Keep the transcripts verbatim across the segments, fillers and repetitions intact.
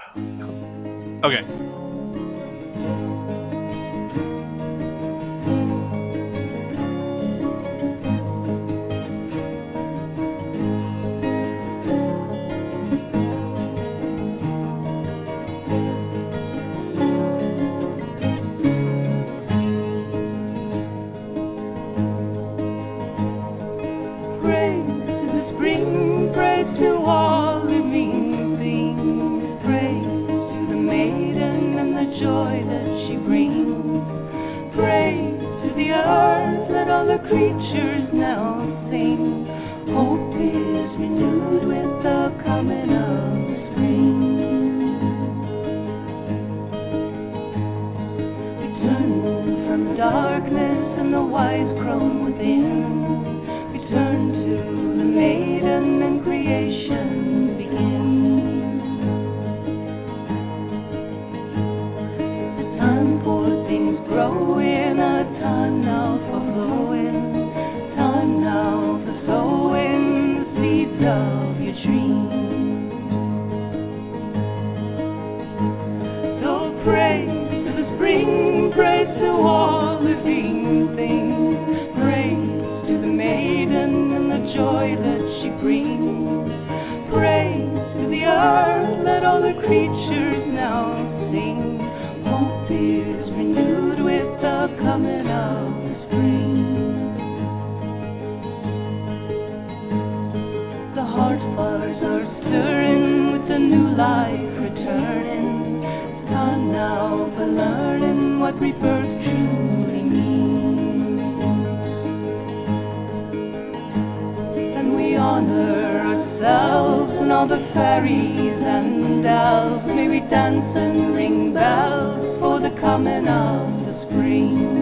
Okay. Creatures now sing. Hope is renewed with the coming of spring. Return from darkness and the wise crone within. Return to the maiden and creation begins. The time for things grow in a time now for flowing. Time now for sowing the seeds of your dreams. So praise to the spring, praise to all living things. Praise to the maiden and the joy that she brings. Praise to the earth, let all the creatures now sing. Hope is renewed with the coming of the spring. Heart fires are stirring with a new life returning. It's time now for learning what rebirth truly means. And we honor ourselves and all the fairies and elves. May we dance and ring bells for the coming of the spring.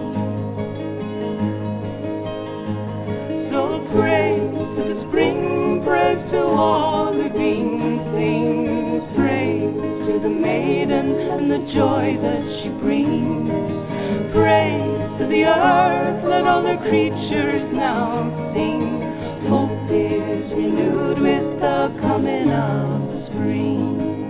So praise to the spring. Praise to all living things. Praise to the maiden and the joy that she brings. Praise to the earth, let all the creatures now sing. Hope is renewed with the coming of the spring.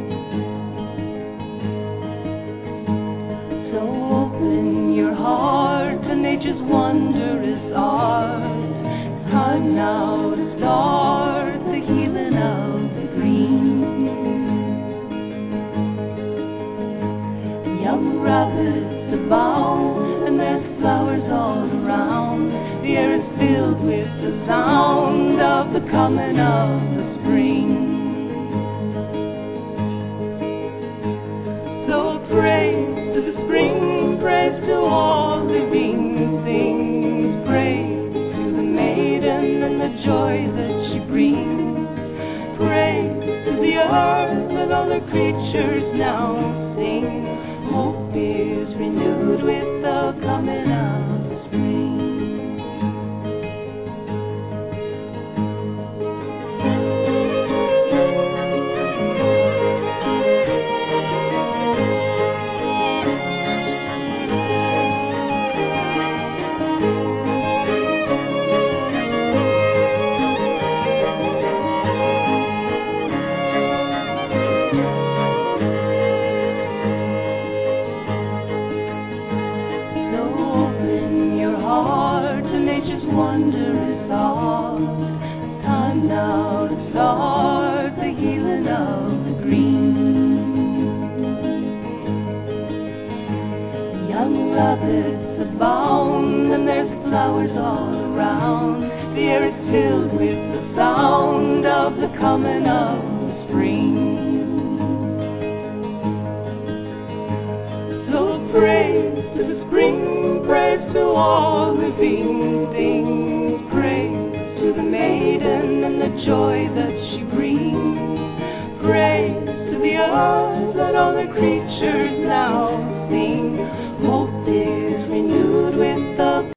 So open your heart to nature's wondrous art. It's time now to start the healing of the green. Young rabbits abound and there's flowers all around. The air is filled with the sound of the coming of the spring. So praise to the spring, praise to all living things. Praise to the maiden and the joy that she brings. Praise to the earth, let all the creatures now sing. Hope is renewed with the coming of the spring. Wondrous art. Time now to start the healing of the green. Young rabbits abound and there's flowers all around. The air is filled with the sound of the coming of the spring. So praise to the spring, praise to all living things. Praise to the maiden and the joy that she brings. Praise to the earth, let all the creatures now sing. Hope is renewed with the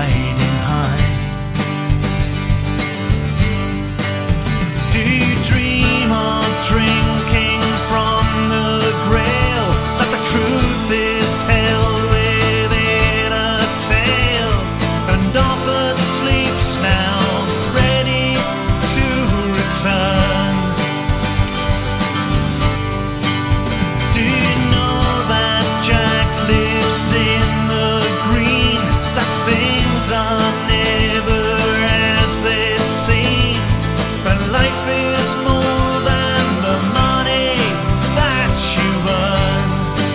riding high. Do you dream of drinking from the grail, that the truth is held within a tale, and often sleeps now, ready to return? Do you know that Jack lives in the green, that things are never as they seem, but life is more than the money that you earn?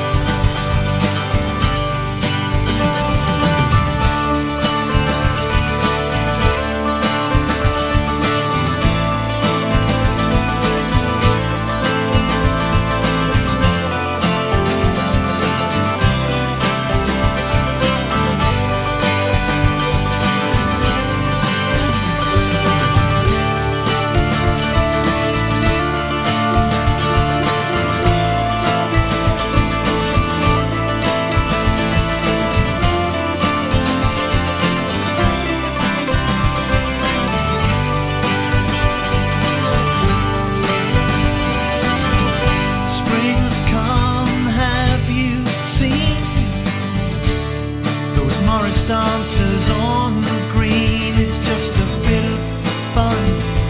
Spring's come, have you seen those Morris dancers on the green? It's just a bit of fun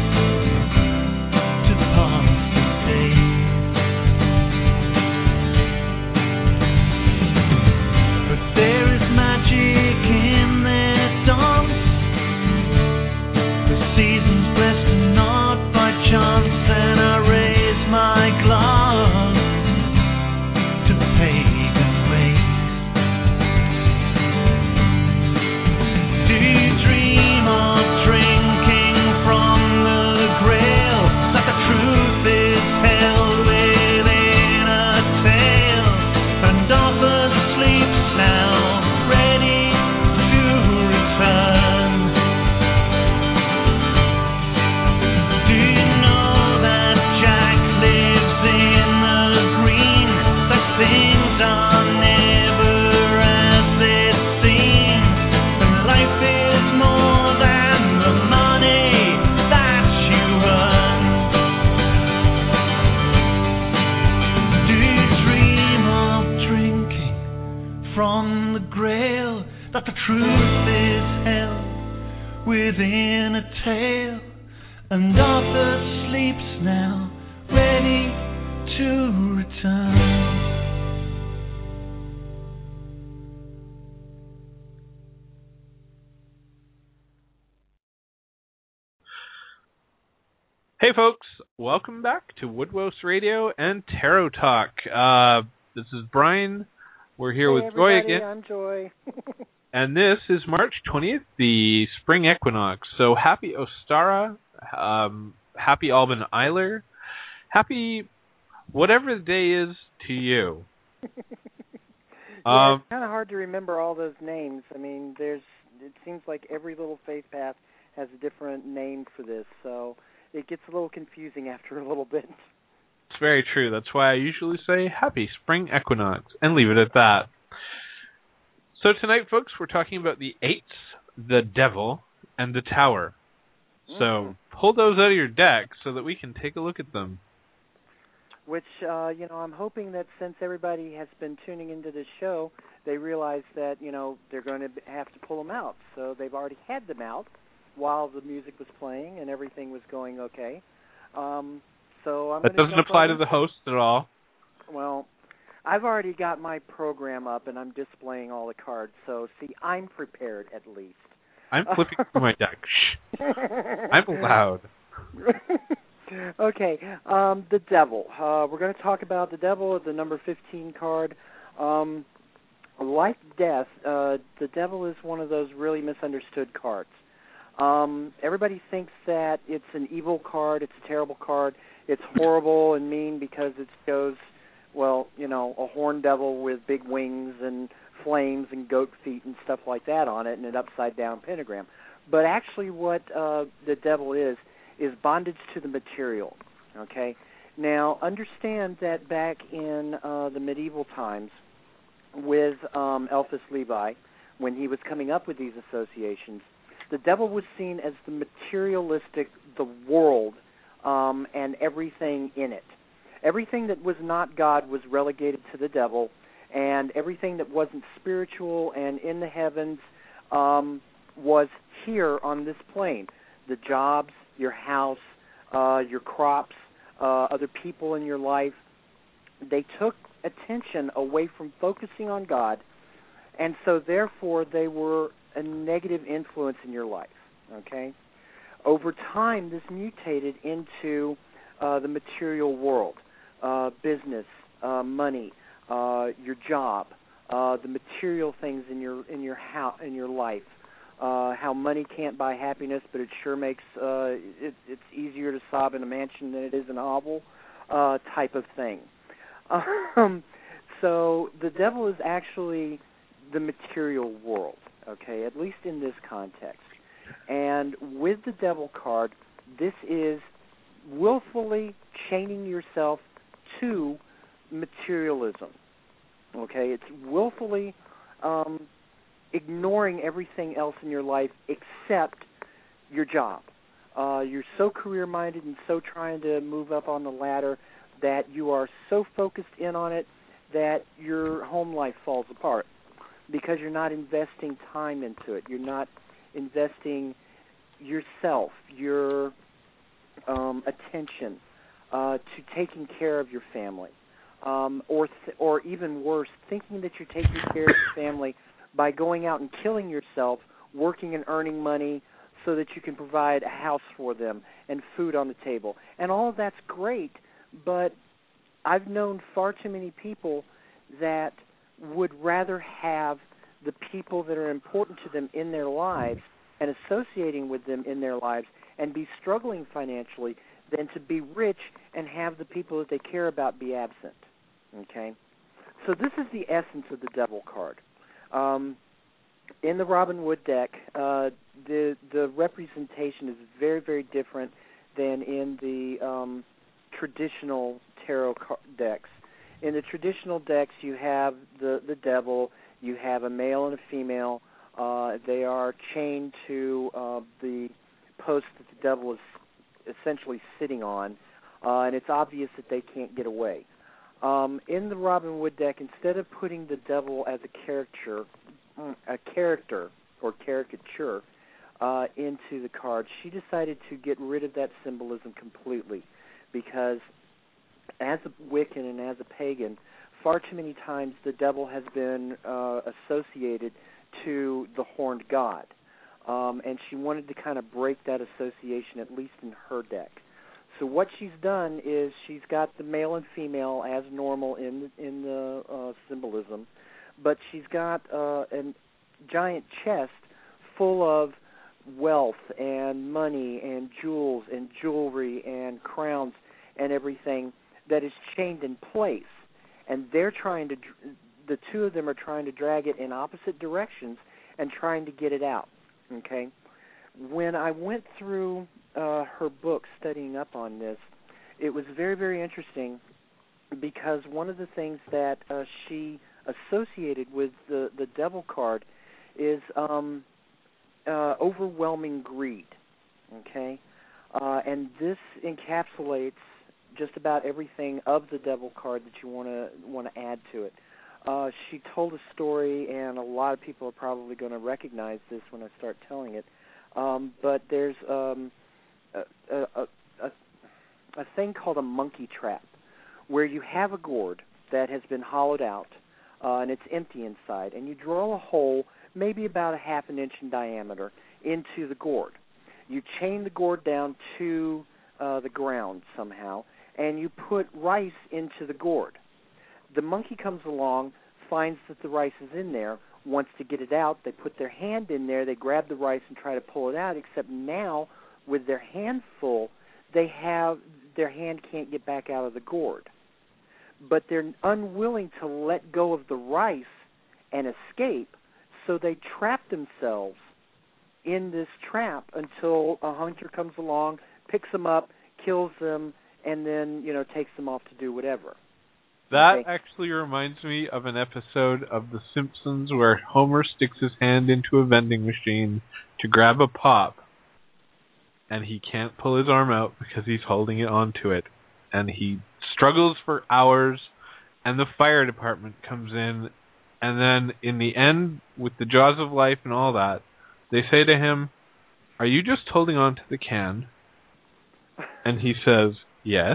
to pass the day. But there is magic in their dance. The season's blessed and not by chance, and I raise my glass to the pagan ways. Do you dream of drinking from the grail, that the truth is held within a tale, and often sleeps now, ready to return? Do you know that Jack lives in the green, that things are never as they seem, and life is more than the money that you earn? Do you dream of drinking from the grail, that the truth is held within a tale, and Arthur sleeps now, ready to return? Hey folks, welcome back to Woodwose Radio and Tarot Talk. Uh, this is Brian. We're here Hey with Joy everybody, again. I'm Joy. And this is March twentieth, the spring equinox. So happy Ostara, um, happy Alban Eiler, happy whatever the day is to you. Yeah, Um, it's kind of hard to remember all those names. I mean, there's. It seems like every little faith path has a different name for this, so it gets a little confusing after a little bit. It's very true. That's why I usually say happy spring equinox and leave it at that. So tonight, folks, we're talking about the eights, the devil, and the tower. So Mm. pull those out of your deck so that we can take a look at them. Which, uh, you know, I'm hoping that since everybody has been tuning into this show, they realize that, you know, they're going to have to pull them out. So they've already had them out while the music was playing and everything was going okay. Um, so I'm That gonna doesn't jump apply right to the into it. host at all. Well, I've already got my program up, and I'm displaying all the cards. So, see, I'm prepared at least. I'm flipping through my deck. Shh. I'm loud. Okay, um, the devil. Uh, we're going to talk about the devil, the number fifteen card. Um, like death, uh, the devil is one of those really misunderstood cards. Um, everybody thinks that it's an evil card, it's a terrible card, it's horrible and mean because it shows, well, you know, a horned devil with big wings and flames and goat feet and stuff like that on it and an upside-down pentagram. But actually what uh, the devil is, is bondage to the material, okay? Now, understand that back in uh, the medieval times with um, Eliphas Levi, when he was coming up with these associations, the devil was seen as the materialistic, the world, um, and everything in it. Everything that was not God was relegated to the devil, and everything that wasn't spiritual and in the heavens um, was here on this plane. The jobs, your house, uh, your crops, uh, other people in your life. They took attention away from focusing on God, and so therefore they were a negative influence in your life. Okay? Over time, this mutated into uh, the material world, uh, business, uh, money, uh, your job, uh, the material things in your in your house, in your life. Uh, how money can't buy happiness, but it sure makes uh, it, it's easier to sob in a mansion than it is in a hovel, uh, type of thing. Um, so the devil is actually the material world, okay, at least in this context. And with the devil card, this is willfully chaining yourself to materialism, okay? It's willfully um, ignoring everything else in your life except your job. Uh, you're so career-minded and so trying to move up on the ladder that you are so focused in on it that your home life falls apart because you're not investing time into it. You're not investing yourself, your um, attention uh, to taking care of your family, um, or th- or even worse, thinking that you're taking care of your family by going out and killing yourself, working and earning money so that you can provide a house for them and food on the table. And all of that's great, but I've known far too many people that would rather have the people that are important to them in their lives and associating with them in their lives and be struggling financially than to be rich and have the people that they care about be absent. Okay? So this is the essence of the devil card. Um, in the Robin Wood deck, uh, the the representation is very, very different than in the um, traditional tarot car- decks. In the traditional decks, you have the, the devil, you have a male and a female. Uh, they are chained to uh, the post that the devil is essentially sitting on, uh, and it's obvious that they can't get away. Um, in the Robin Wood deck, instead of putting the devil as a character, a character or caricature uh, into the card, she decided to get rid of that symbolism completely, because as a Wiccan and as a pagan, far too many times the devil has been uh, associated to the horned god, um, and she wanted to kind of break that association, at least in her deck. So what she's done is she's got the male and female as normal in in the uh, symbolism, but she's got uh, a giant chest full of wealth and money and jewels and jewelry and crowns and everything that is chained in place, and they're trying to, the two of them are trying to drag it in opposite directions and trying to get it out. Okay, when I went through uh, her book studying up on this, it was very, very interesting because one of the things that uh, she associated with the, the devil card is um, uh, overwhelming greed. Okay, uh, and this encapsulates just about everything of the devil card that you want to want to add to it. Uh, she told a story, and a lot of people are probably going to recognize this when I start telling it. Um, but there's um, a, a, a, a thing called a monkey trap, where you have a gourd that has been hollowed out, uh, and it's empty inside, and you drill a hole maybe about a half an inch in diameter into the gourd. You chain the gourd down to uh, the ground somehow, and you put rice into the gourd. The monkey comes along, finds that the rice is in there, wants to get it out. They put their hand in there, they grab the rice and try to pull it out, except now with their hand full, they have their hand can't get back out of the gourd. But they're unwilling to let go of the rice and escape, so they trap themselves in this trap until a hunter comes along, picks them up, kills them, and then, you know, takes them off to do whatever. That Okay. actually reminds me of an episode of The Simpsons where Homer sticks his hand into a vending machine to grab a pop, and he can't pull his arm out because he's holding it onto it. And he struggles for hours, and the fire department comes in, and then in the end, with the jaws of life and all that, they say to him, "Are you just holding on to the can?" And he says, "Yes."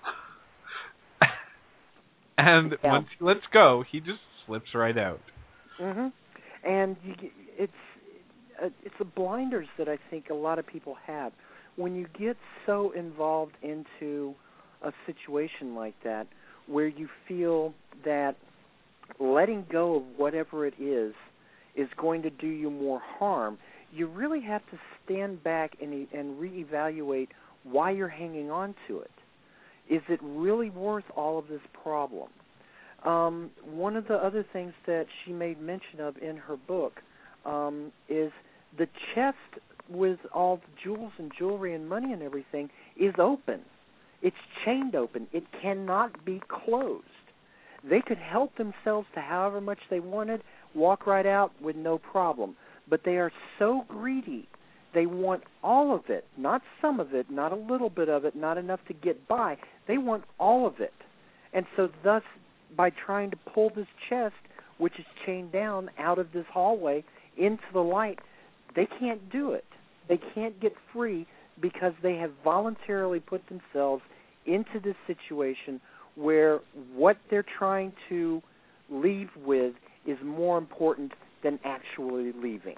And Yeah. once he lets go, he just slips right out. Mhm. And you get, it's uh, it's the blinders that I think a lot of people have when you get so involved into a situation like that, where you feel that letting go of whatever it is is going to do you more harm. You really have to stand back and and reevaluate why you're hanging on to it. Is it really worth all of this problem? Um, one of the other things that she made mention of in her book um, is the chest with all the jewels and jewelry and money and everything is open. It's chained open. It cannot be closed. They could help themselves to however much they wanted, walk right out with no problem. But they are so greedy. They want all of it, not some of it, not a little bit of it, not enough to get by. They want all of it. And so thus, by trying to pull this chest, which is chained down, out of this hallway into the light, they can't do it. They can't get free because they have voluntarily put themselves into this situation where what they're trying to leave with is more important than actually leaving.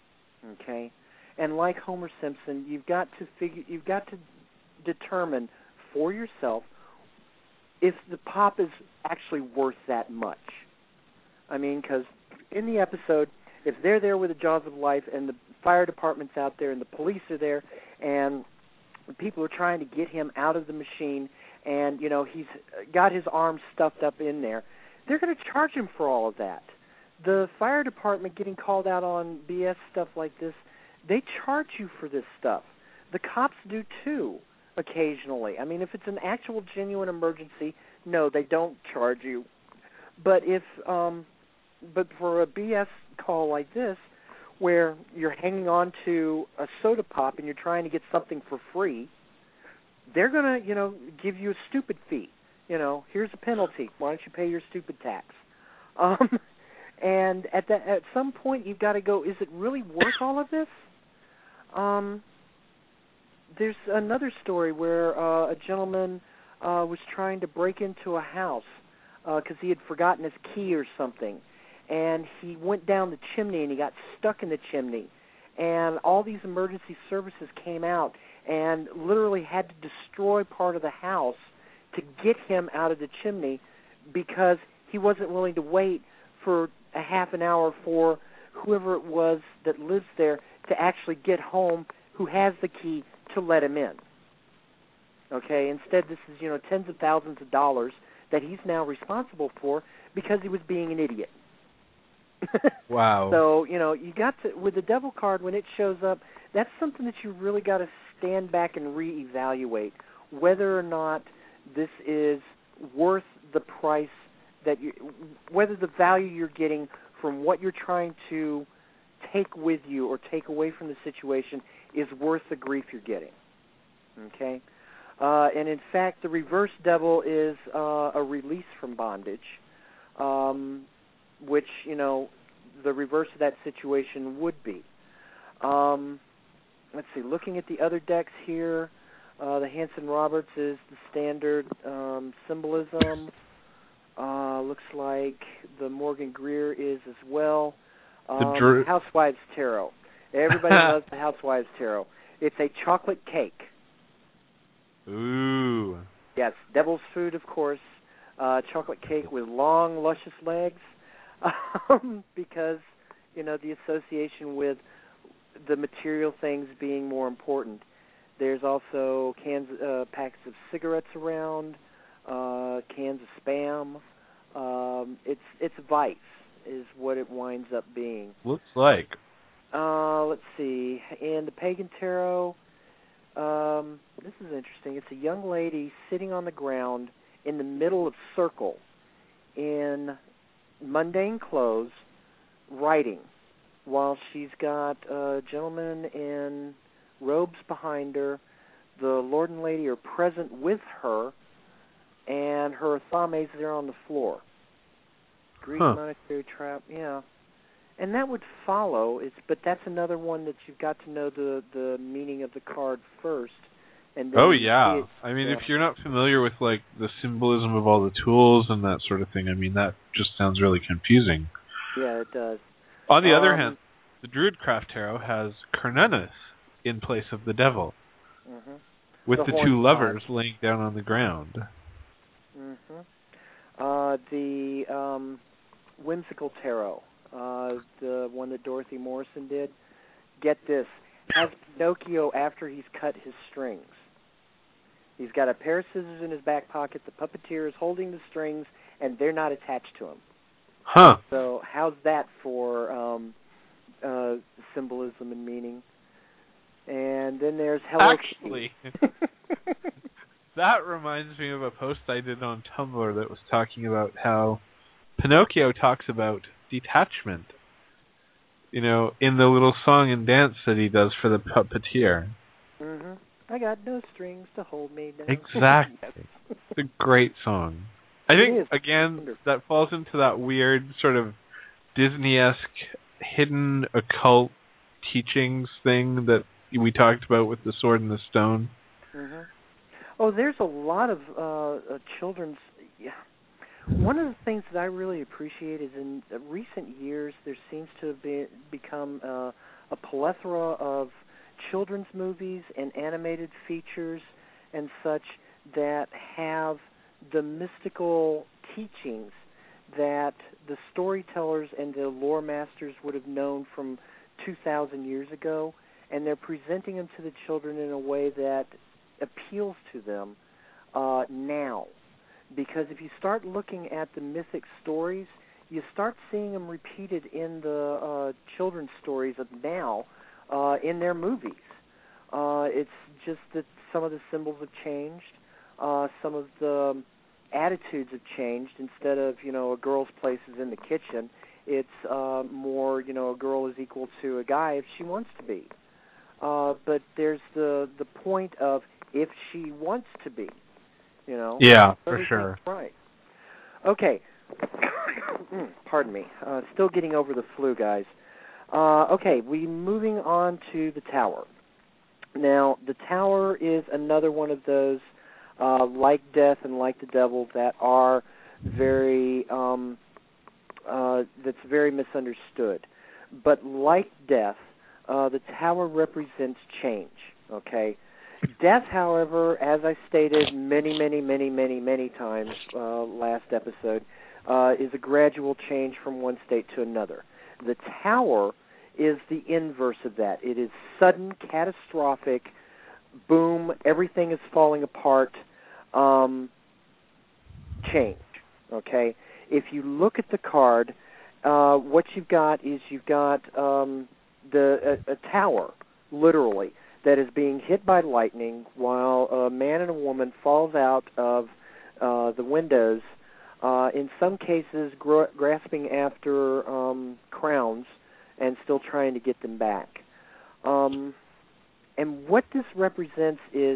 Okay? And like Homer Simpson, you've got to figure, you've got to determine for yourself if the pop is actually worth that much. I mean, because in the episode, if they're there with the jaws of life and the fire department's out there and the police are there and people are trying to get him out of the machine and, you know, he's got his arm stuffed up in there, they're going to charge him for all of that. The fire department getting called out on B S stuff like this, they charge you for this stuff. The cops do too, occasionally. I mean, if it's an actual genuine emergency, no, they don't charge you. But if, um, but for a B S call like this, where you're hanging on to a soda pop and you're trying to get something for free, they're gonna, you know, give you a stupid fee. You know, here's a penalty. Why don't you pay your stupid tax? Um, and at that, at some point, you've got to go. Is it really worth all of this? Um, there's another story where uh, a gentleman uh, was trying to break into a house because uh, he had forgotten his key or something, and he went down the chimney and he got stuck in the chimney, and all these emergency services came out and literally had to destroy part of the house to get him out of the chimney because he wasn't willing to wait for a half an hour for whoever it was that lives there to actually get home who has the key to let him in. Okay, instead this is, you know, tens of thousands of dollars that he's now responsible for because he was being an idiot. Wow. So, you know, you got to, with the devil card, when it shows up, that's something that you really got to stand back and reevaluate whether or not this is worth the price that you, whether the value you're getting from what you're trying to take with you or take away from the situation is worth the grief you're getting. Okay? Uh, and in fact, the reverse devil is uh, a release from bondage, um, which, you know, the reverse of that situation would be. Um, let's see, looking at the other decks here, uh, the Hanson Roberts is the standard um, symbolism. Uh, looks like the Morgan Greer is as well. Um, The Dr- Housewives Tarot. Everybody loves the Housewives Tarot. It's a chocolate cake. Ooh. Yes, devil's food, of course. Uh, chocolate cake with long, luscious legs. Um, because, you know, the association with the material things being more important. There's also cans, uh, packets of cigarettes around, uh, cans of Spam. Um, it's it's vice is what it winds up being. Looks like. Uh, let's see. In the Pagan Tarot, um, this is interesting. It's a young lady sitting on the ground in the middle of circle, in mundane clothes writing while she's got a gentleman in robes behind her. The Lord and Lady are present with her, and her Athame's there on the floor. Greek huh. monetary trap, yeah. And that would follow, it's, but that's another one that you've got to know the, the meaning of the card first. And then oh, you yeah. see it, I mean, yeah. if you're not familiar with, like, the symbolism of all the tools and that sort of thing, I mean, that just sounds really confusing. Yeah, it does. On the um, other hand, the Druidcraft Tarot has Cernunnos in place of the devil, mm-hmm. with the, the, horn two lovers side. laying down on the ground. Mm-hmm. Uh, the um, Whimsical Tarot, uh, the one that Dorothy Morrison did, get this, has Pinocchio after he's cut his strings. He's got a pair of scissors in his back pocket, the puppeteer is holding the strings, and they're not attached to him. Huh. So how's that for um, uh, symbolism and meaning? And then there's Hello Actually, Kitty. that reminds me of a post I did on Tumblr that was talking about how Pinocchio talks about detachment, you know, in the little song and dance that he does for the puppeteer. Mm-hmm. I got no strings to hold me down. Exactly. It's a great song. I It think, is. again, Wonderful. that falls into that weird sort of Disney-esque hidden occult teachings thing that we talked about with the Sword and the Stone. Mm-hmm. Oh, there's a lot of uh, uh, children's... Yeah. One of the things that I really appreciate is in recent years there seems to have been, become uh, a plethora of children's movies and animated features and such that have the mystical teachings that the storytellers and the lore masters would have known from two thousand years ago, and they're presenting them to the children in a way that appeals to them uh, now. Because if you start looking at the mythic stories, you start seeing them repeated in the uh, children's stories of now uh, in their movies. Uh, it's just that some of the symbols have changed. Uh, some of the attitudes have changed. Instead of, you know, a girl's place is in the kitchen, it's uh, more, you know, a girl is equal to a guy if she wants to be. Uh, but there's the the point of if she wants to be, you know. Yeah, for sure. Right. Okay. Pardon me. Uh, still getting over the flu, guys. Uh, okay, we moving on to the Tower. Now, the Tower is another one of those, uh, like Death and like the Devil, that are very, um, uh, that's very misunderstood. But like Death, uh, the Tower represents change, okay? Death, however, as I stated many, many, many, many, many times uh, last episode, uh, is a gradual change from one state to another. The Tower is the inverse of that. It is sudden, catastrophic, boom, everything is falling apart, um, change, okay? If you look at the card, uh, what you've got is you've got um, the a, a tower, literally, that is being hit by lightning while a man and a woman falls out of uh, the windows, uh, in some cases gr- grasping after um, crowns and still trying to get them back. Um, and what this represents is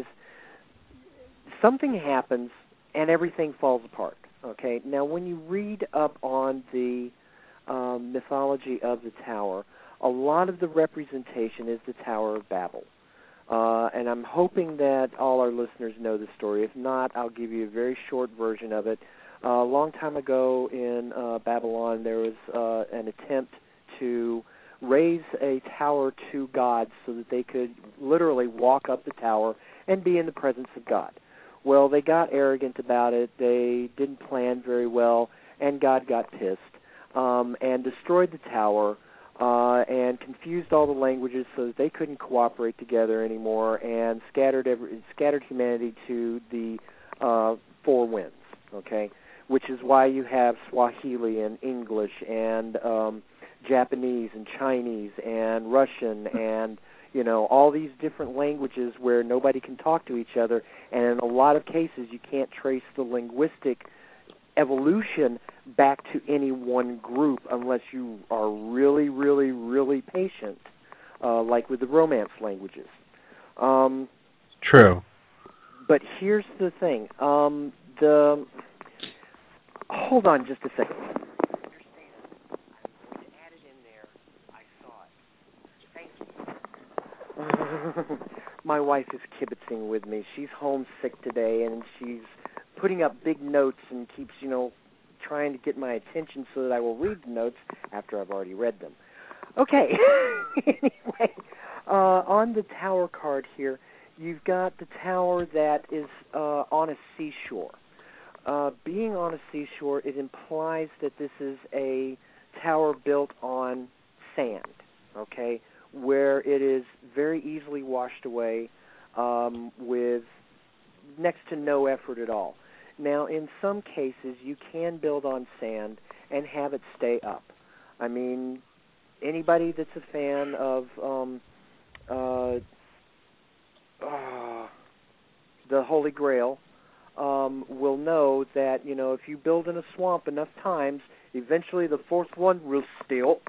something happens and everything falls apart. Okay. Now, when you read up on the um, mythology of the Tower, a lot of the representation is the Tower of Babel. Uh, and I'm hoping that all our listeners know the story. If not, I'll give you a very short version of it. Uh, a long time ago in uh, Babylon, there was uh, an attempt to raise a tower to God so that they could literally walk up the tower and be in the presence of God. Well, they got arrogant about it. They didn't plan very well, and God got pissed um, and destroyed the tower. Uh, and confused all the languages so that they couldn't cooperate together anymore, and scattered every, scattered humanity to the uh, four winds. Okay, which is why you have Swahili and English and um, Japanese and Chinese and Russian and you know all these different languages where nobody can talk to each other, and in a lot of cases you can't trace the linguistic evolution back to any one group unless you are really, really, really patient, uh, like with the Romance languages. Um, True. But here's the thing. Um, the hold on just a second. My wife is kibitzing with me. She's homesick today, and she's putting up big notes and keeps, you know, trying to get my attention so that I will read the notes after I've already read them. Okay. Anyway, uh, on the tower card here, you've got the tower that is uh, on a seashore. Uh, being on a seashore, it implies that this is a tower built on sand, okay, where it is very easily washed away um, with next to no effort at all. Now, in some cases, you can build on sand and have it stay up. I mean, anybody that's a fan of um, uh, uh, the Holy Grail um, will know that, you know, if you build in a swamp enough times, eventually the fourth one will still.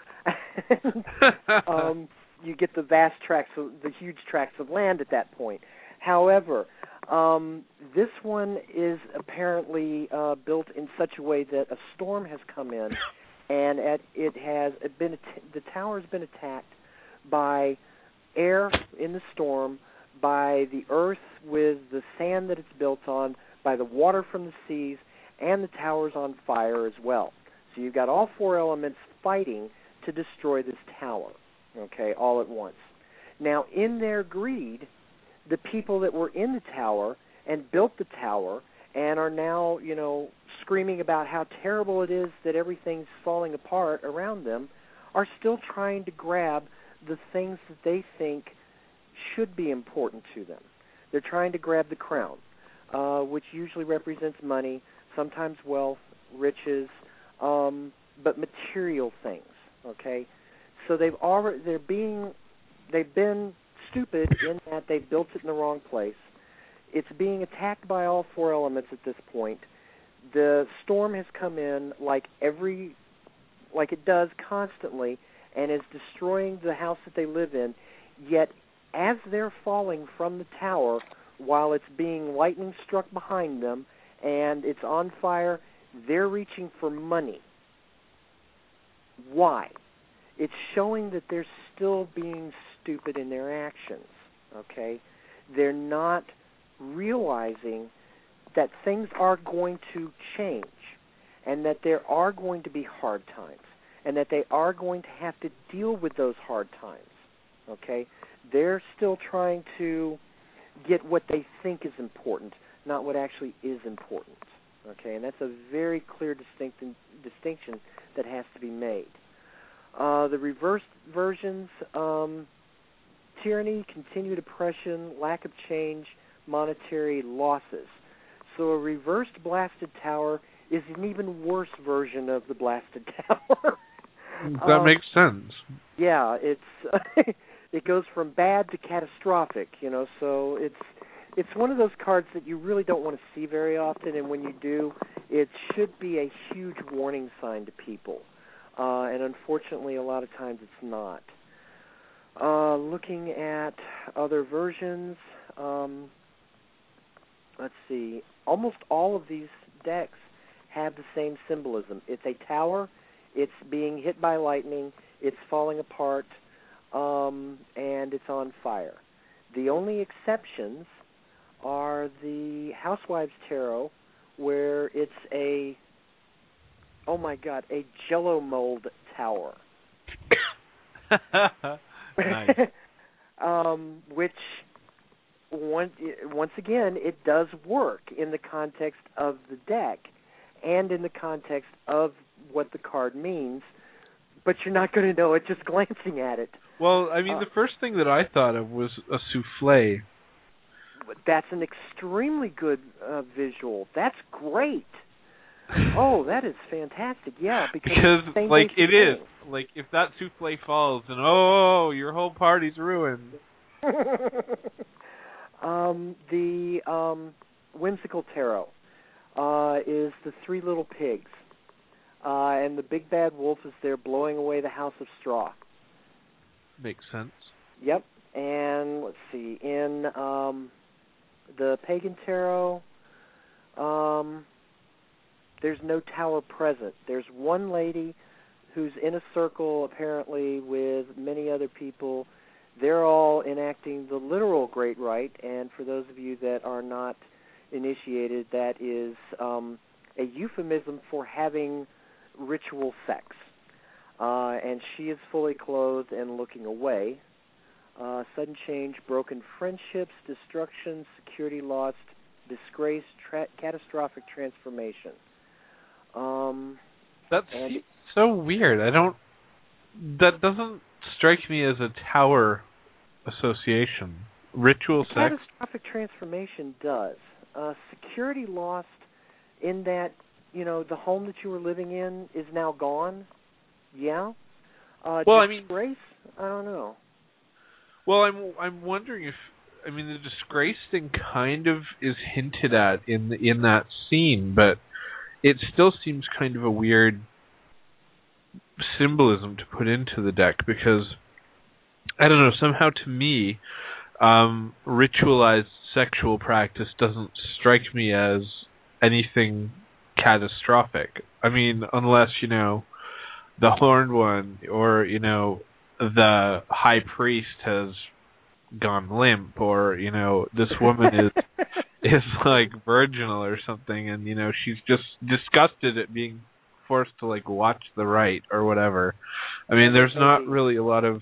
um, you get the vast tracts, of, the huge tracts of land at that point. However, um, this one is apparently uh, built in such a way that a storm has come in, and at, it has been the tower has been attacked by air in the storm, by the earth with the sand that it's built on, by the water from the seas, and the tower's on fire as well. So you've got all four elements fighting to destroy this tower, okay, all at once. Now, in their greed, the people that were in the tower and built the tower and are now, you know, screaming about how terrible it is that everything's falling apart around them are still trying to grab the things that they think should be important to them. They're trying to grab the crown, uh, which usually represents money, sometimes wealth, riches, um, but material things. Okay, so they've already they're being they've been stupid in that they've built it in the wrong place. It's being attacked by all four elements at this point. The storm has come in like every like it does constantly and is destroying the house that they live in. Yet, as they're falling from the tower, while it's being lightning struck behind them and it's on fire, they're reaching for money. Why? It's showing that they're still being stupid in their actions, okay? They're not realizing that things are going to change and that there are going to be hard times and that they are going to have to deal with those hard times, okay? They're still trying to get what they think is important, not what actually is important, okay? And that's a very clear distinct, distinction that has to be made. Uh, the reversed versions, um, tyranny, continued oppression, lack of change, monetary losses. So a reversed blasted tower is an even worse version of the blasted tower. That um, makes sense. Yeah, it's it goes from bad to catastrophic, you know, so it's it's one of those cards that you really don't want to see very often, and when you do, it should be a huge warning sign to people. Uh, and unfortunately, a lot of times it's not. Uh, looking at other versions, um, let's see, almost all of these decks have the same symbolism. It's a tower, it's being hit by lightning, it's falling apart, um, and it's on fire. The only exceptions are the Housewives Tarot, where it's a Oh my God! A Jello mold tower, nice. um, which one, once again it does work in the context of the deck and in the context of what the card means, but you're not going to know it just glancing at it. Well, I mean, uh, the first thing that I thought of was a souffle. That's an extremely good uh, visual. That's great. Oh, that is fantastic! Yeah, because, because like it thing. is like if that souffle falls, then oh, your whole party's ruined. um, the um, Whimsical Tarot uh, is the Three Little Pigs, uh, and the big bad wolf is there blowing away the house of straw. Makes sense. Yep. And let's see, in um, the Pagan Tarot, um, there's no tower present. There's one lady who's in a circle, apparently, with many other people. They're all enacting the literal Great Rite, and for those of you that are not initiated, that is um, a euphemism for having ritual sex. Uh, and she is fully clothed and looking away. Uh, sudden change, broken friendships, destruction, security lost, disgrace, tra- catastrophic transformation. Um, That's and so weird. I don't. That doesn't strike me as a tower association. Ritual sex. Catastrophic transformation does. Uh, security lost in that, you know, the home that you were living in is now gone. Yeah. Uh, well, I mean, disgrace. I don't know. Well, I'm I'm wondering if I mean the disgrace thing kind of is hinted at in the, in that scene, but it still seems kind of a weird symbolism to put into the deck because I don't know, somehow to me um, ritualized sexual practice doesn't strike me as anything catastrophic. I mean, unless, you know, the Horned One or, you know, the High Priest has gone limp, or, you know, this woman is is like virginal or something, and, you know, she's just disgusted at being forced to, like, watch the rite or whatever. I mean, there's not really a lot of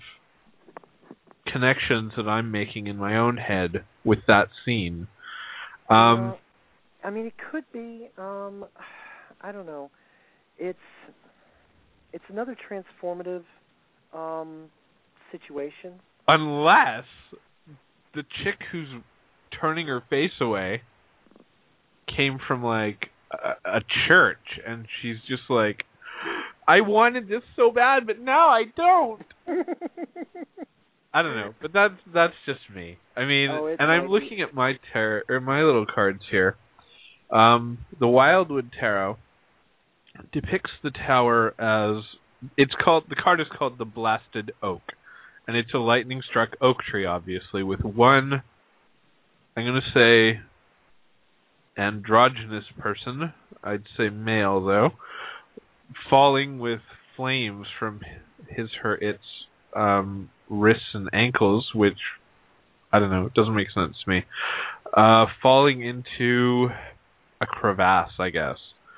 connections that I'm making in my own head with that scene. Um, uh, I mean, it could be. Um, I don't know. It's it's another transformative um, situation. Unless the chick who's turning her face away came from, like, a, a church, and she's just like, I wanted this so bad, but now I don't. I don't know, but that's that's just me. I mean, oh, and I'm looking be. at my tarot or my little cards here. Um, the Wildwood Tarot depicts the tower as it's called. The card is called the Blasted Oak, and it's a lightning-struck oak tree, obviously, with one. I'm going to say androgynous person. I'd say male though, falling with flames from his her its. Um, wrists and ankles, which, I don't know, it doesn't make sense to me, uh, falling into a crevasse, I guess.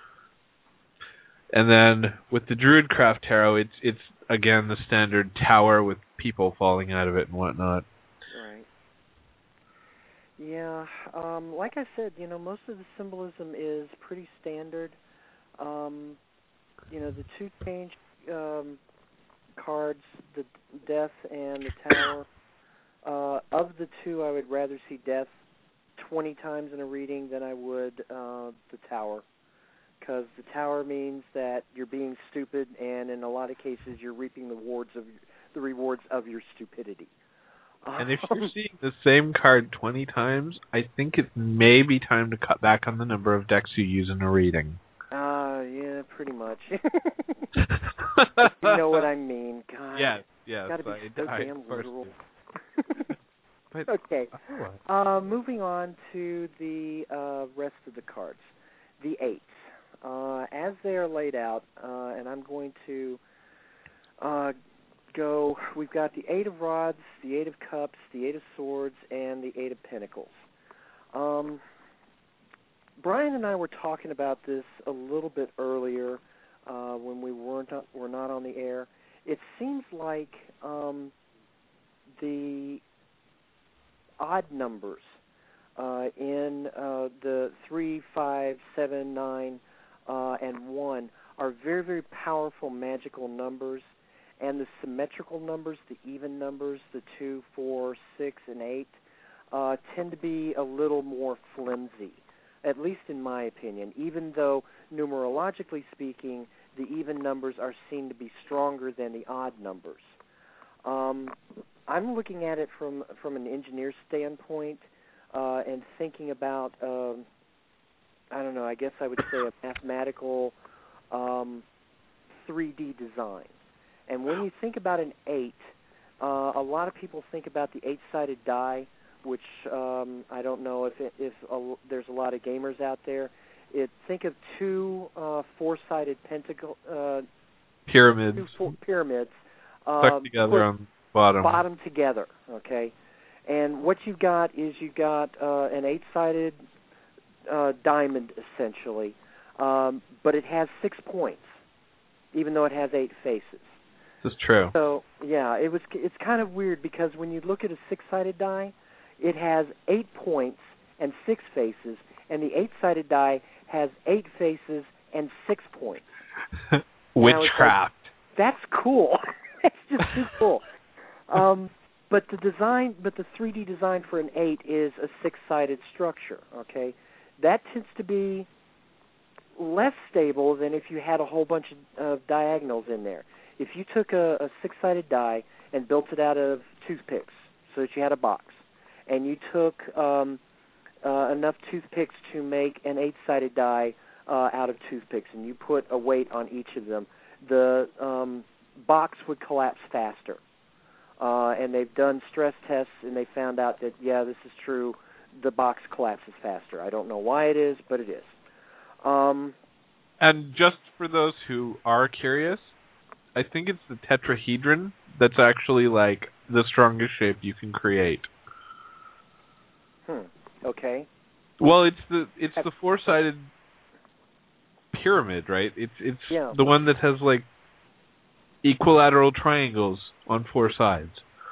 And then with the Druidcraft Tarot, it's, it's again, the standard tower with people falling out of it and whatnot. Right. Yeah, um, like I said, you know, most of the symbolism is pretty standard. Um, you know, the two change um, cards, the Death and the Tower. Uh, of the two, I would rather see Death twenty times in a reading than I would uh, the Tower, because the Tower means that you're being stupid, and in a lot of cases, you're reaping the rewards of the rewards of your stupidity. And if you're seeing the same card twenty times, I think it may be time to cut back on the number of decks you use in a reading. Uh, yeah, pretty much. You know what I mean, God. Yes, yes. Gotta be I, so I, damn literal. but, okay. Oh, uh, moving on to the uh, rest of the cards. The eights. Uh, as they are laid out, uh, and I'm going to uh, go, we've got the Eight of Rods, the Eight of Cups, the Eight of Swords, and the Eight of Pentacles. Um, Brian and I were talking about this a little bit earlier uh, when we weren't were not on the air. It seems like um, the odd numbers uh, in uh, the three, five, seven, nine, uh, and one are very, very powerful magical numbers, and the symmetrical numbers, the even numbers, the two, four, six, and eight, uh, tend to be a little more flimsy, at least in my opinion, even though numerologically speaking, the even numbers are seen to be stronger than the odd numbers. Um, I'm looking at it from from an engineer's standpoint uh, and thinking about, um, I don't know, I guess I would say a mathematical um, three D design. And when you think about an eight, uh, a lot of people think about the eight-sided die, which um, I don't know if it, if a, there's a lot of gamers out there. It think of two uh, four-sided pentacle uh, pyramids, two four, pyramids stuck um, together on the bottom. Bottom together, okay. And what you've got is you've got uh, an eight-sided uh, diamond essentially, um, but it has six points, even though it has eight faces. This is true. So yeah, it was. It's kind of weird because when you look at a six-sided die, it has eight points and six faces, and the eight-sided die has eight faces and six points. Witchcraft. Like, that's cool. That's just too cool. Um, but the design, but the three D design for an eight is a six-sided structure. Okay, that tends to be less stable than if you had a whole bunch of, of diagonals in there. If you took a, a six-sided die and built it out of toothpicks so that you had a box, and you took um, uh, enough toothpicks to make an eight-sided die uh, out of toothpicks, and you put a weight on each of them, the um, box would collapse faster. Uh, and they've done stress tests, and they found out that, yeah, this is true. The box collapses faster. I don't know why it is, but it is. Um, and just for those who are curious, I think it's the tetrahedron that's actually like the strongest shape you can create. Hmm. Okay. Well, it's the it's the four-sided pyramid, right? It's it's yeah. the one that has like equilateral triangles on four sides.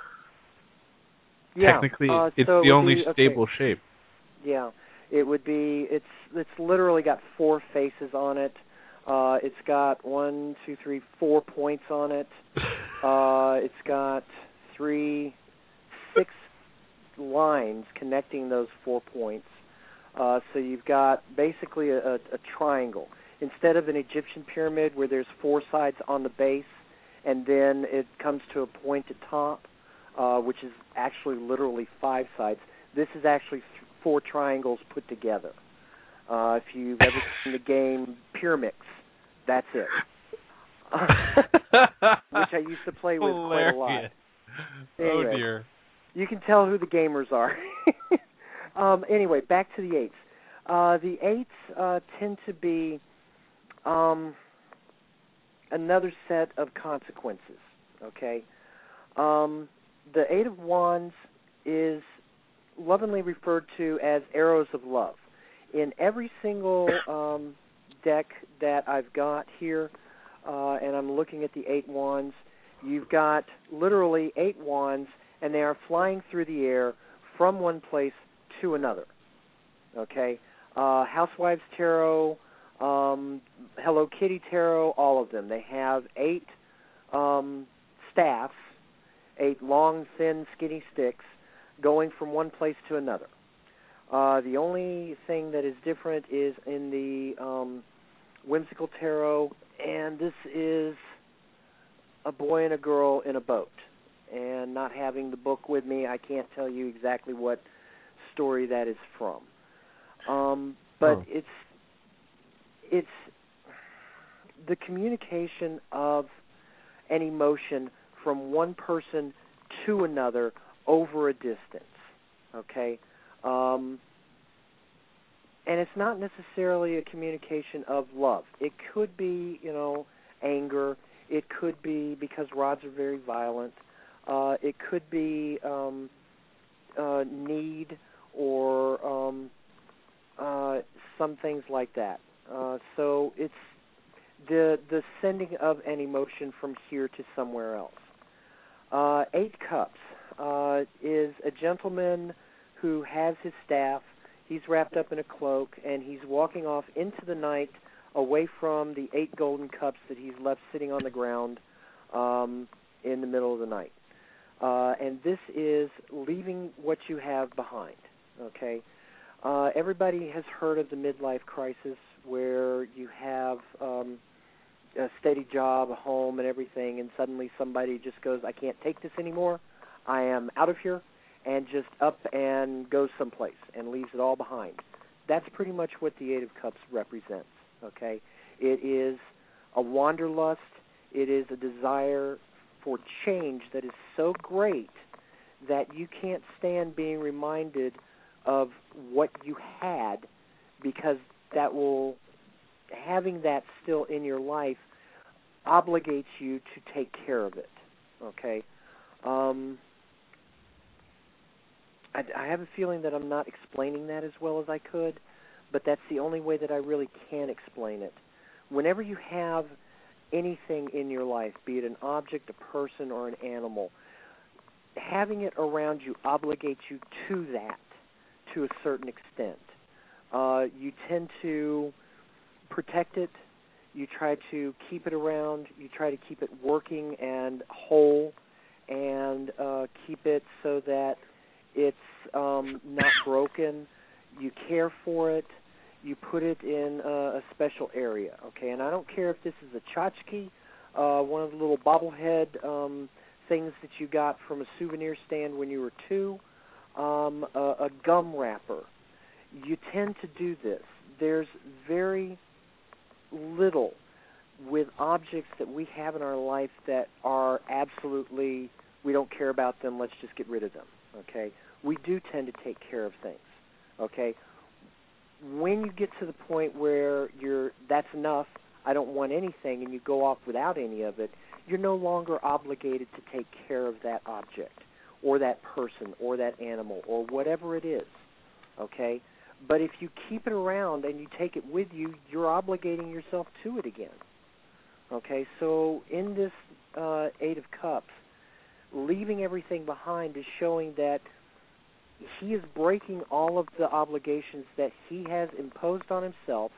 Yeah. Technically, uh, it's so the it only be, okay. stable shape. Yeah. It would be. It's it's literally got four faces on it. Uh, it's got one, two, three, four points on it. Uh, it's got three, six lines connecting those four points. Uh, so you've got basically a, a, a triangle. Instead of an Egyptian pyramid where there's four sides on the base and then it comes to a point at top, uh, which is actually literally five sides, this is actually th- four triangles put together. Uh, if you've ever seen the game Pyramix, that's it. Which I used to play with Hilarious. quite a lot. Anyway, Anyway, oh dear. You can tell who the gamers are. um, anyway, back to the eights. Uh, the eights uh, tend to be um, another set of consequences. Okay, um, the Eight of Wands is lovingly referred to as arrows of love. In every single um, deck that I've got here, uh, and I'm looking at the eight wands, you've got literally eight wands, and they are flying through the air from one place to another. Okay? Uh, Housewives Tarot, um, Hello Kitty Tarot, all of them. They have eight um, staffs, eight long, thin, skinny sticks, going from one place to another. Uh, the only thing that is different is in the um, Whimsical Tarot, and this is a boy and a girl in a boat. And not having the book with me, I can't tell you exactly what story that is from. Um, but oh. it's it's the communication of an emotion from one person to another over a distance. Okay? Um, and it's not necessarily a communication of love. It could be, you know, anger. It could be because rods are very violent. Uh, it could be um, uh, need or um, uh, some things like that. Uh, so it's the the sending of an emotion from here to somewhere else. Uh, eight Cups uh, is a gentleman who has his staff. He's wrapped up in a cloak, and he's walking off into the night away from the eight golden cups that he's left sitting on the ground um, in the middle of the night. Uh, and this is leaving what you have behind, okay? Uh, everybody has heard of the midlife crisis where you have um, a steady job, a home, and everything, and suddenly somebody just goes, I can't take this anymore. I am out of here, and just up and goes someplace and leaves it all behind. That's pretty much what the Eight of Cups represents, okay? It is a wanderlust. It is a desire for change that is so great that you can't stand being reminded of what you had, because that will, having that still in your life obligates you to take care of it, okay? Um, I, I have a feeling that I'm not explaining that as well as I could, but that's the only way that I really can explain it. Whenever you have anything in your life, be it an object, a person, or an animal, having it around you obligates you to that to a certain extent. Uh, you tend to protect it. You try to keep it around. You try to keep it working and whole, and uh, keep it so that it's um, not broken. You care for it. You put it in a, a special area, okay? And I don't care if this is a tchotchke, uh, one of the little bobblehead um, things that you got from a souvenir stand when you were two, um, a, a gum wrapper. You tend to do this. There's very little with objects that we have in our life that are absolutely, we don't care about them, let's just get rid of them, okay? We do tend to take care of things, okay? When you get to the point where you're, that's enough, I don't want anything, and you go off without any of it, you're no longer obligated to take care of that object or that person or that animal or whatever it is, okay? But if you keep it around and you take it with you, you're obligating yourself to it again, okay? So in this uh, Eight of Cups, leaving everything behind is showing that he is breaking all of the obligations that he has imposed on himself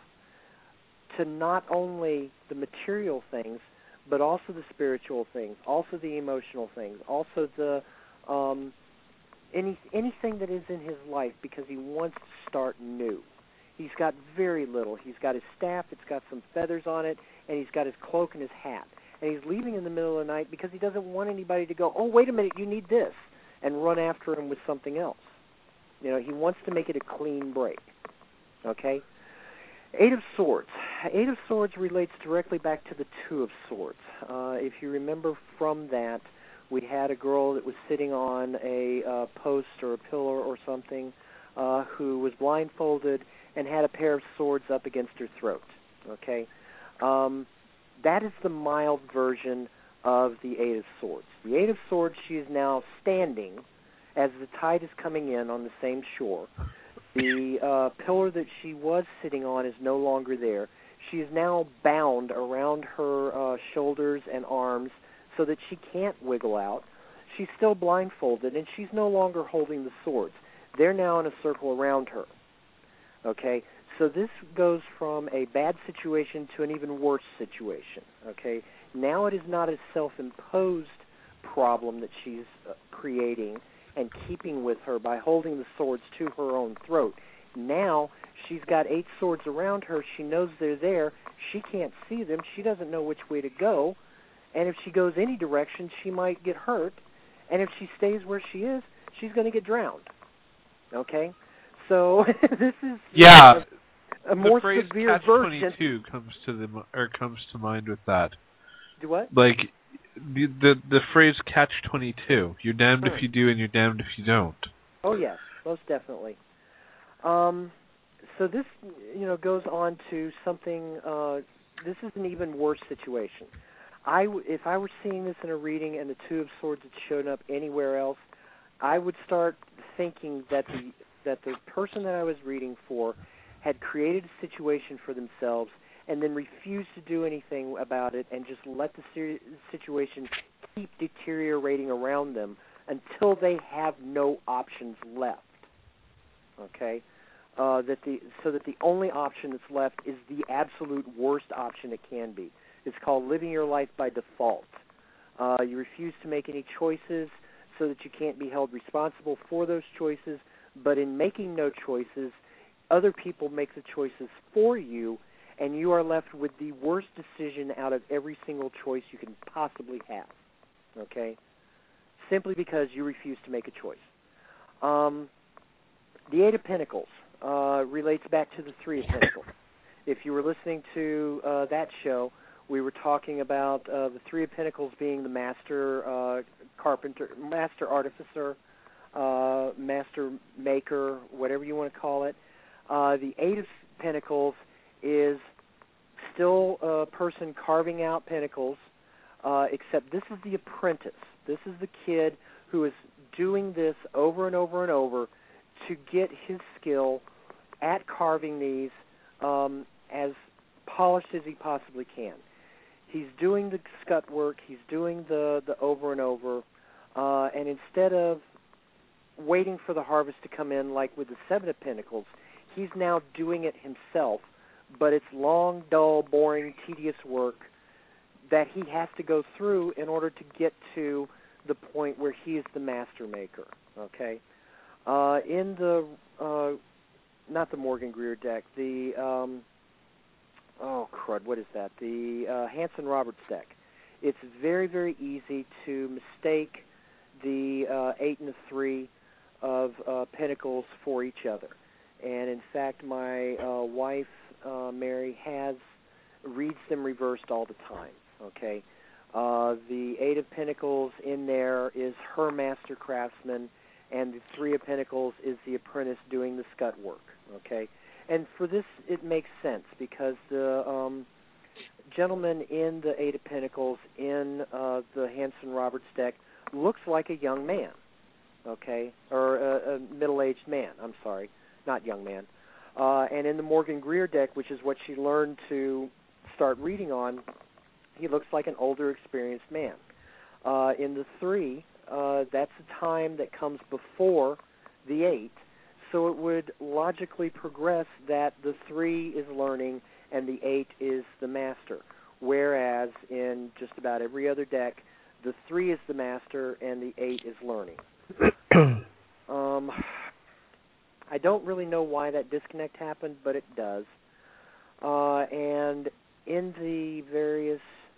to not only the material things, but also the spiritual things, also the emotional things, also the um, any anything that is in his life, because he wants to start new. He's got very little. He's got his staff, it's got some feathers on it, and he's got his cloak and his hat. And he's leaving in the middle of the night because he doesn't want anybody to go, oh, wait a minute, you need this, and run after him with something else. You know, he wants to make it a clean break, okay? Eight of Swords. Eight of Swords relates directly back to the Two of Swords. Uh, if you remember from that, we had a girl that was sitting on a uh, post or a pillar or something uh, who was blindfolded and had a pair of swords up against her throat, okay? Um, that is the mild version of the Eight of Swords. The Eight of Swords, she is now standing as the tide is coming in on the same shore. The uh, pillar that she was sitting on is no longer there. She is now bound around her uh, shoulders and arms so that she can't wiggle out. She's still blindfolded, and she's no longer holding the swords. They're now in a circle around her. Okay? So this goes from a bad situation to an even worse situation. Okay? Now it is not a self-imposed problem that she's uh, creating and keeping with her by holding the swords to her own throat. Now she's got eight swords around her. She knows they're there. She can't see them. She doesn't know which way to go. And if she goes any direction, she might get hurt. And if she stays where she is, she's going to get drowned. Okay? So this is yeah, a, a more the phrase severe catch version. twenty-two comes to the or comes to mind with that. Do what? Like the the, the phrase catch twenty-two. You're damned Huh. if you do and you're damned if you don't. Oh yes, most definitely. Um, so this, you know, goes on to something. Uh, this is an even worse situation. I, w- if I were seeing this in a reading and the Two of Swords had shown up anywhere else, I would start thinking that the that the person that I was reading for had created a situation for themselves and then refused to do anything about it and just let the ser- situation keep deteriorating around them until they have no options left. Okay, uh, that the so that the only option that's left is the absolute worst option it can be. It's called living your life by default. Uh, you refuse to make any choices so that you can't be held responsible for those choices, but in making no choices, other people make the choices for you, and you are left with the worst decision out of every single choice you can possibly have, okay? Simply because you refuse to make a choice. Um, the Eight of Pentacles uh, relates back to the Three of Pentacles. If you were listening to uh, that show, We were talking about uh, the Three of Pentacles being the master uh, carpenter, master artificer, uh, master maker, whatever you want to call it. Uh, the Eight of Pentacles is still a person carving out pentacles, uh, except this is the apprentice. This is the kid who is doing this over and over and over to get his skill at carving these um, as polished as he possibly can. He's doing the scut work, he's doing the, the over and over, uh, and instead of waiting for the harvest to come in like with the Seven of Pentacles, he's now doing it himself, but it's long, dull, boring, tedious work that he has to go through in order to get to the point where he is the master maker, okay? Uh, in the, uh, not the Morgan Greer deck, the... Um, Oh, crud, what is that? The uh, Hanson Roberts deck. It's very, very easy to mistake the uh, eight and the three of uh, pentacles for each other. And, in fact, my uh, wife, uh, Mary, has reads them reversed all the time, okay? Uh, the eight of pentacles in there is her master craftsman, and the three of pentacles is the apprentice doing the scut work, okay? And for this, it makes sense because the um, gentleman in the Eight of Pentacles in uh, the Hanson Roberts deck looks like a young man, okay, or a, a middle-aged man. I'm sorry, not young man. Uh, and in the Morgan Greer deck, which is what she learned to start reading on, he looks like an older, experienced man. Uh, in the three, uh, that's the time that comes before the eight. So it would logically progress that the three is learning and the eight is the master, whereas in just about every other deck, the three is the master and the eight is learning. um, I don't really know why that disconnect happened, but it does. Uh, and in the various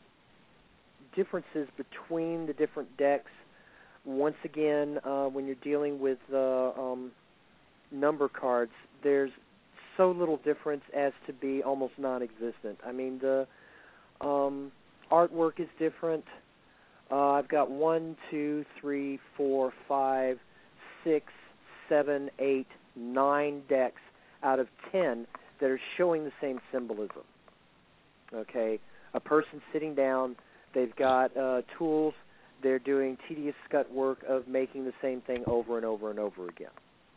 differences between the different decks, once again, uh, when you're dealing with the... Uh, um, number cards, there's so little difference as to be almost non-existent. I mean, the um, artwork is different. Uh, I've got one, two, three, four, five, six, seven, eight, nine decks out of ten that are showing the same symbolism. Okay, a person sitting down, they've got uh, tools, they're doing tedious scut work of making the same thing over and over and over again.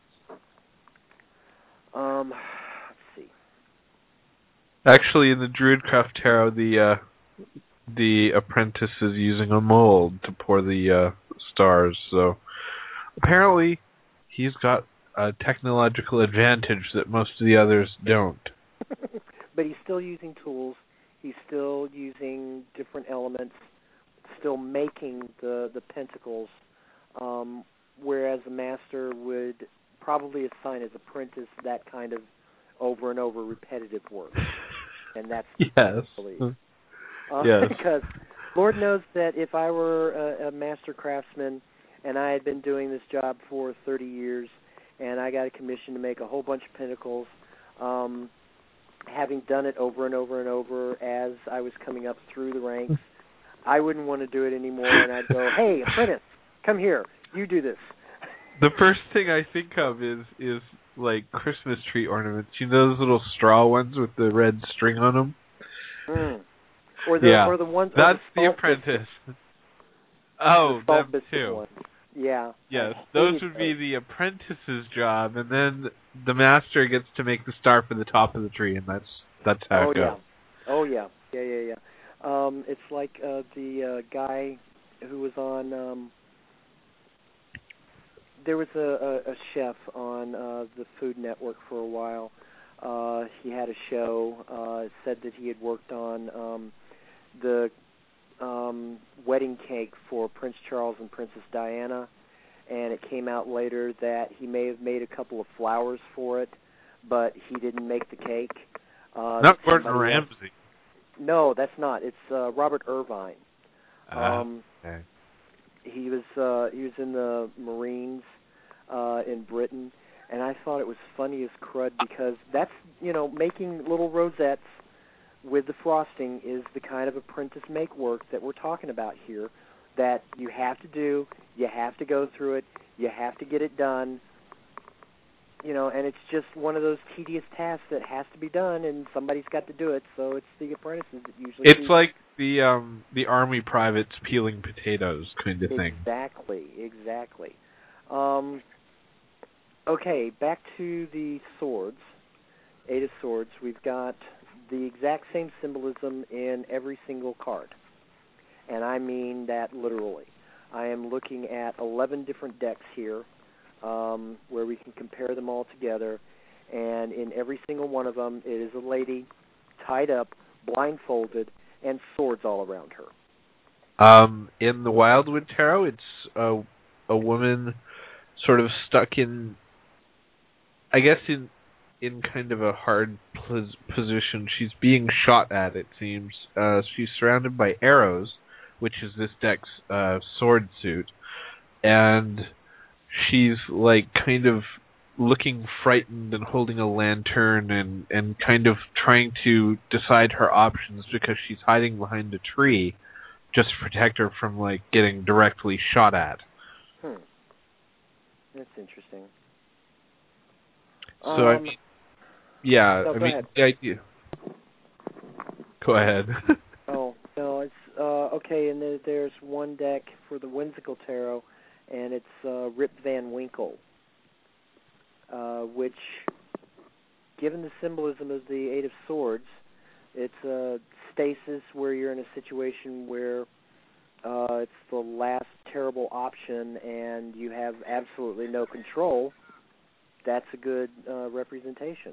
Um, let's see. Actually, in the Druidcraft Tarot, the uh, the apprentice is using a mold to pour the uh, stars. So apparently, he's got a technological advantage that most of the others don't. But he's still using tools. He's still using different elements. Still making the the pentacles. Um, whereas a master would probably assign his apprentice that kind of over and over repetitive work, and that's yes, uh, yes. Because Lord knows that if I were a, a master craftsman and I had been doing this job for thirty years, and I got a commission to make a whole bunch of pentacles, um, having done it over and over and over as I was coming up through the ranks, I wouldn't want to do it anymore, and I'd go, "Hey, apprentice, come here, you do this." The first thing I think of is is like Christmas tree ornaments. You know those little straw ones with the red string on them? Mm. Or the yeah. or the ones. That's the, the apprentice. Oh, the them too. Ones. Yeah. Yes, those would be the apprentice's job, and then the master gets to make the star for the top of the tree, and that's that's how oh, it goes. Yeah. Oh yeah, yeah, yeah, yeah. Um, it's like uh, the uh, guy who was on. Um, There was a, a, a chef on uh, the Food Network for a while. Uh, he had a show. Uh, said that he had worked on um, the um, wedding cake for Prince Charles and Princess Diana, and it came out later that he may have made a couple of flowers for it, but he didn't make the cake. Uh, not Gordon Ramsay. Else. No, that's not. It's uh, Robert Irvine. Uh, um, okay. He was uh, he was in the Marines uh, in Britain, and I thought it was funny as crud because that's, you know, making little rosettes with the frosting is the kind of apprentice make work that we're talking about here, that you have to do, you have to go through it, you have to get it done, you know, and it's just one of those tedious tasks that has to be done, and somebody's got to do it, so it's the apprentices that usually It's do. like the um, the army privates peeling potatoes kind of thing. Exactly, exactly. Um, okay, back to the swords, Eight of Swords. We've got the exact same symbolism in every single card, and I mean that literally. I am looking at eleven different decks here, um, where we can compare them all together, and in every single one of them, it is a lady tied up, blindfolded, and swords all around her. Um, in the Wildwood Tarot, it's a, a woman sort of stuck in, I guess, in in kind of a hard pos- position. She's being shot at, it seems. Uh, she's surrounded by arrows, which is this deck's uh, sword suit, and she's like kind of looking frightened and holding a lantern and, and kind of trying to decide her options because she's hiding behind a tree just to protect her from like getting directly shot at. Hmm. That's interesting. So um, I mean, yeah, no, I go mean ahead. the idea. Go ahead. Oh, no, it's uh, okay. And there, there's one deck for the Whimsical Tarot, and it's uh, Rip Van Winkle, uh, which, given the symbolism of the Eight of Swords, it's a stasis where you're in a situation where uh, it's the last terrible option and you have absolutely no control. That's a good uh, representation.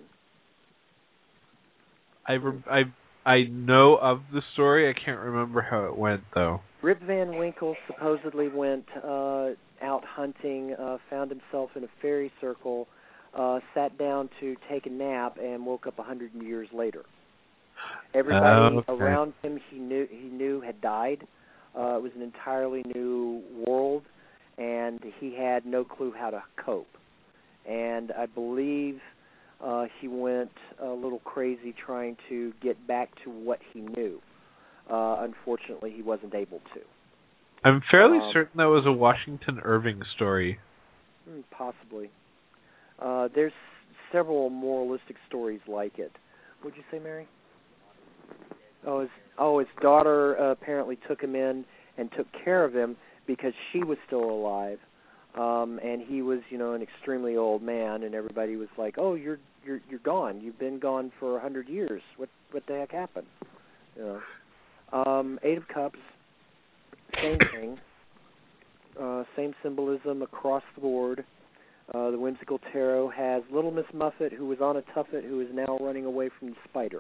I, re- I I know of the story. I can't remember how it went though. Rip Van Winkle supposedly went uh, out hunting, uh, found himself in a fairy circle, uh, sat down to take a nap, and woke up a hundred years later. Everybody Okay. around him he knew he knew had died. Uh, it was an entirely new world, and he had no clue how to cope. And I believe uh, he went a little crazy trying to get back to what he knew. Uh, unfortunately, he wasn't able to. I'm fairly Um, certain that was a Washington Irving story. Hmm, Possibly. Uh, there's several moralistic stories like it. What'd you say, Mary? Oh, his, oh, his daughter uh, apparently took him in and took care of him because she was still alive, um, and he was, you know, an extremely old man, and everybody was like, "Oh, you're you're you're gone. You've been gone for a hundred years. What what the heck happened?" You know. Um, Eight of Cups, same thing. Uh, same symbolism across the board. Uh, the Whimsical Tarot has Little Miss Muffet, who was on a tuffet, who is now running away from the spider.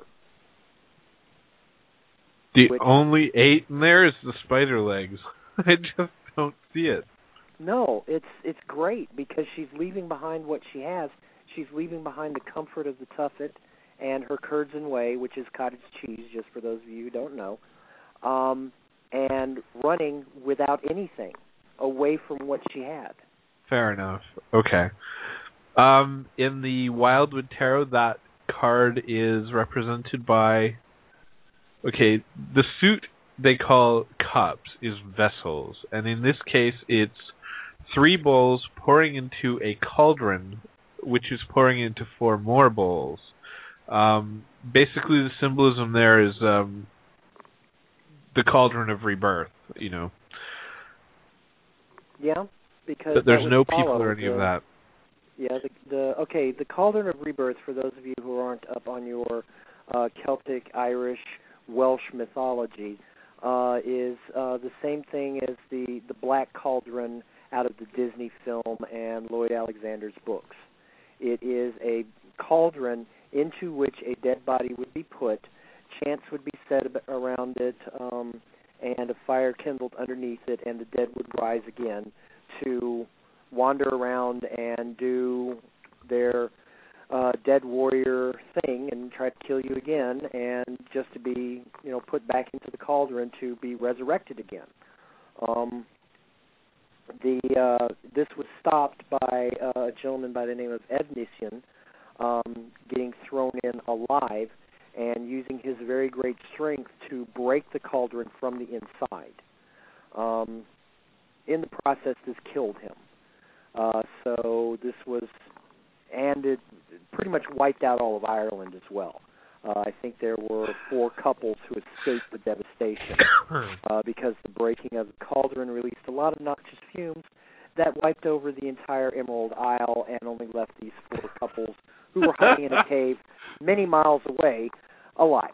The Which, only eight in there is the spider legs. I just don't see it. no, it's it's great because she's leaving behind what she has. She's leaving behind the comfort of the tuffet and her curds and whey, which is cottage cheese, just for those of you who don't know, um, and running without anything, away from what she had. Fair enough. Okay. Um, in the Wildwood Tarot, that card is represented by... Okay, the suit they call cups is vessels, and in this case it's three bowls pouring into a cauldron, which is pouring into four more bowls. Um, basically, the symbolism there is um, the cauldron of rebirth, you know. Yeah, because But there's that would no follow people or any the, of that. Yeah, the, the okay, the Cauldron of Rebirth, for those of you who aren't up on your uh, Celtic, Irish, Welsh mythology, uh, is uh, the same thing as the, the Black Cauldron out of the Disney film and Lloyd Alexander's books. It is a cauldron into which a dead body would be put, chants would be said around it, um, and a fire kindled underneath it, and the dead would rise again to wander around and do their uh, dead warrior thing and try to kill you again, and just to be, you know, put back into the cauldron to be resurrected again. Um, the uh, this was stopped by uh, a gentleman by the name of Evnisian, um, getting thrown in alive, and using his very great strength to break the cauldron from the inside. Um, in the process, this killed him. Uh, so this was, and it pretty much wiped out all of Ireland as well. Uh, I think there were four couples who escaped the devastation uh, because the breaking of the cauldron released a lot of noxious fumes that wiped over the entire Emerald Isle and only left these four couples who were hiding in a cave many miles away alive.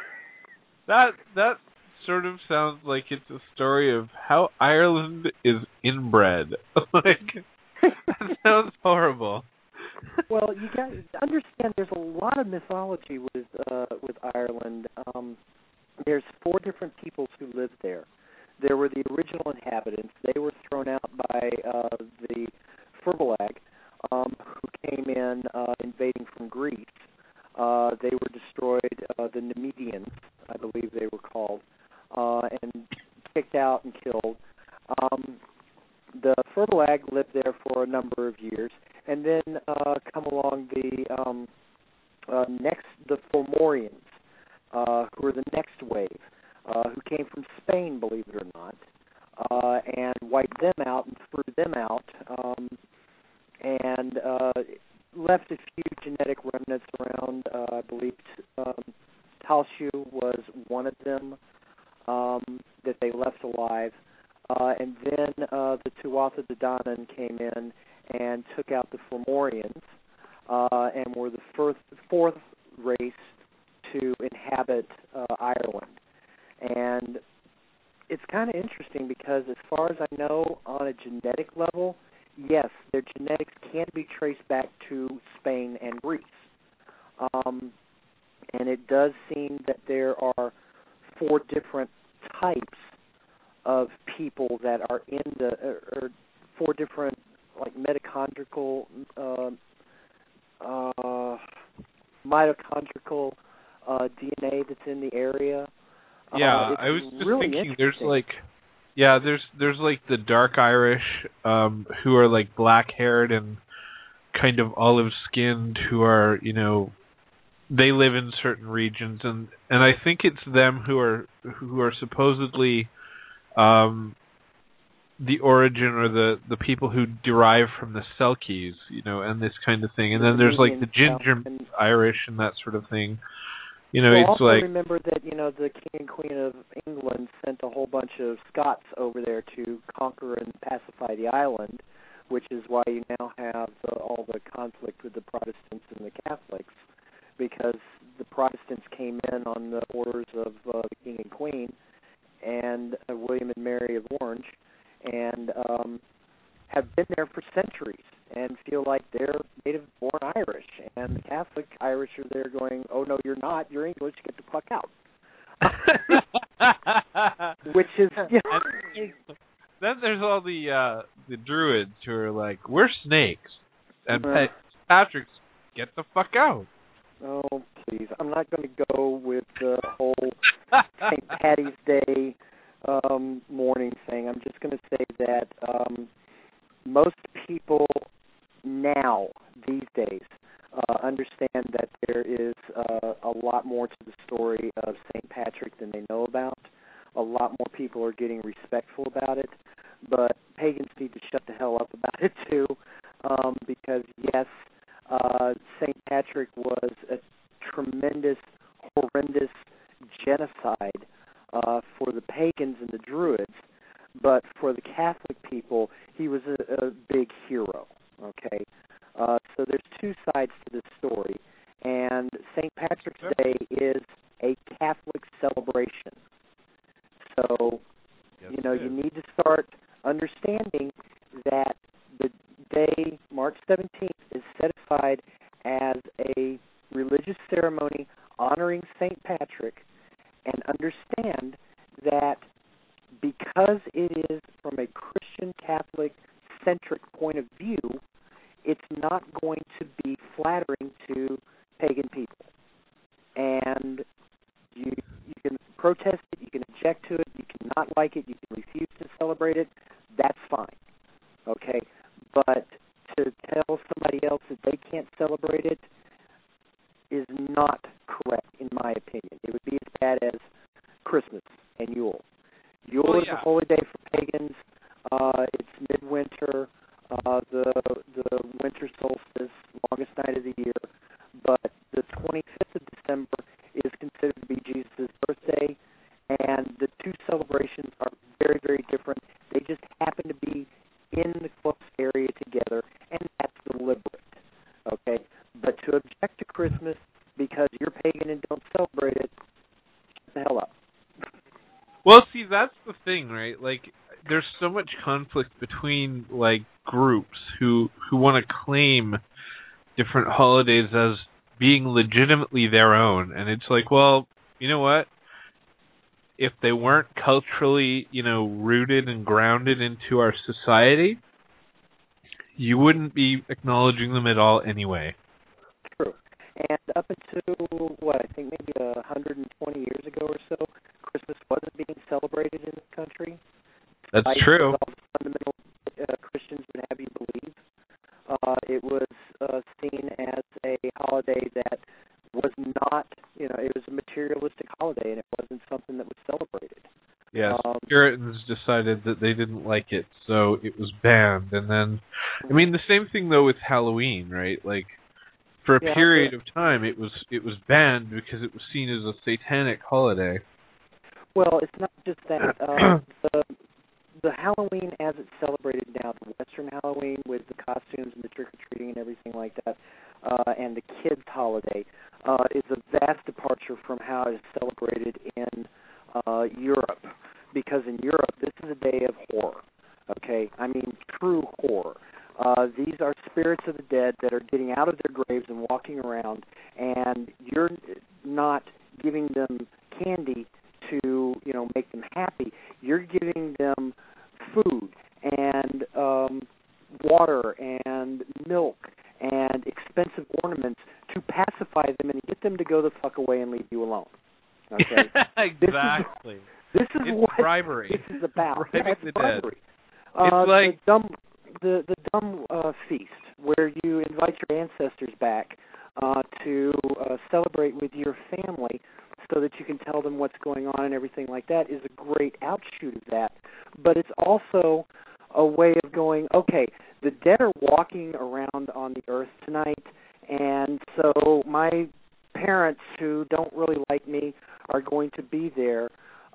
that that sort of sounds like it's a story of how Ireland is inbred. Like, that sounds horrible. Well, you got to understand there's a lot of mythology with uh, with Ireland. Um, there's four different peoples who lived there. There were the original inhabitants. They were thrown out by uh, the Firbolg, um, who came in uh, invading from Greece. Uh, they were destroyed, uh, the Numidians, I believe they were called, uh, and kicked out and killed. Um, the Firbolg lived there for a number of years, and then uh, come along the um, uh, next, the Fomorians, uh, who were the next wave, uh, who came from Spain, believe it or not, uh, and wiped them out and threw them out, um, and uh, left a few genetic remnants around. Uh, I believe um, Talshu was one of them um, that they left alive. Uh, and then uh, the Tuatha De Danann came in and took out the Fomorians uh, and were the first, fourth race to inhabit uh, Ireland. And it's kind of interesting because as far as I know, on a genetic level, yes, their genetics can be traced back to Spain and Greece. Um, and it does seem that there are four different types of people that are in the, or, or four different, like, mitochondrial, uh, uh, mitochondrial uh, D N A that's in the area. Yeah, uh, I was just really thinking there's, like, yeah, there's, there's like, the dark Irish um, who are, like, black-haired and kind of olive-skinned who are, you know, they live in certain regions, and, and I think it's them who are who are supposedly um, the origin or the, the people who derive from the Selkies, you know, and this kind of thing. And then there's like the ginger Irish and that sort of thing. You know, well, it's also like remember that, you know, the King and Queen of England sent a whole bunch of Scots over there to conquer and pacify the island, which is why you now have the, all the conflict with the Protestants and the Catholics, because the Protestants came in on the orders of uh, the King and Queen and uh, William and Mary of Orange, and um, have been there for centuries and feel like they're native-born Irish. And the Catholic Irish are there going, oh, no, you're not. You're English. Get the fuck out. Which is... You know, then there's all the uh, the Druids who are like, we're snakes. And uh, Patrick's, get the fuck out. Oh, please. I'm not going to go with the whole Saint Patty's Day um, morning thing. I'm just going to say that um, most people now, these days, uh, understand that there is uh, a lot more to the story of Saint Patrick than they know about. A lot more people are getting respectful about it, but pagans need to shut the hell up about it too, um, because yes, uh, Saint Patrick was a tremendous, horrendous genocide uh, for the pagans and the Druids, but for the Catholic people, he was a, a big hero. Okay, uh, so there's two sides to this story, and Saint Patrick's Day is a Catholic celebration. So, yes, you know, you need to start understanding that the day, March seventeenth, is set aside as a religious ceremony honoring Saint Patrick, and understand that because it is from a Christian Catholic-centric point of view, it's not going to be flattering to pagan people. And you you can protest it, you can object to it, you cannot like it, you can refuse to celebrate it, that's fine, okay? But to tell somebody else that they can't celebrate it is not correct in my opinion. It would be as bad as Christmas and Yule. Yule Well, is yeah. a holy day for pagans. Uh, it's midwinter, uh, the the winter solstice, longest night of the year. But the twenty-fifth of December is considered to be Jesus' birthday, and the two celebrations are very, very different. They just happen to be in the close area together, and that's deliberate. Okay? But to object to Christmas because you're pagan and don't celebrate it, shut the hell up. Well, see, that's the thing, right? Like, there's so much conflict between, like, groups who who want to claim different holidays as being legitimately their own. And it's like, well, you know what? If they weren't culturally, you know, rooted and grounded into our society, you wouldn't be acknowledging them at all anyway. True. And up until, what, I think maybe one hundred twenty years ago or so, Christmas wasn't being celebrated in this country. That's Despite true. what all the fundamental uh, Christians would have you believe. Uh, it was uh, seen as a holiday that was not, you know, it was a materialistic holiday, and it wasn't something that was celebrated. Yes, Um, Puritans decided that they didn't like it, so it was banned. And then, I mean, the same thing though with Halloween, right? Like, for a Yeah, period yeah. of time, it was it was banned because it was seen as a satanic holiday. Well, it's not just that. Uh, the the Halloween as it's celebrated now, the Western Halloween with the costumes and the trick-or-treating and everything like that, uh, and the kids' holiday, uh, is a vast departure from how it is celebrated in uh, Europe. Because in Europe, this is a day of horror, okay? I mean, true horror. Uh, these are spirits of the dead that are getting out of their graves and walking around, and you're not giving them candy to, you know, make them happy. You're giving them food and um, water and milk and expensive ornaments to pacify them and get them to go the fuck away and leave you alone. Okay? Exactly. This is, this is It's what bribery. this is about. Bribing Yeah, it's the bribery. dead. Uh, It's like the dumb, the the dumb uh, feast where you invite your ancestors back uh, to uh, celebrate with your family, so that you can tell them what's going on and everything like that, is a great outshoot of that. But it's also a way of going, okay, the dead are walking around on the earth tonight, and so my parents who don't really like me are going to be there,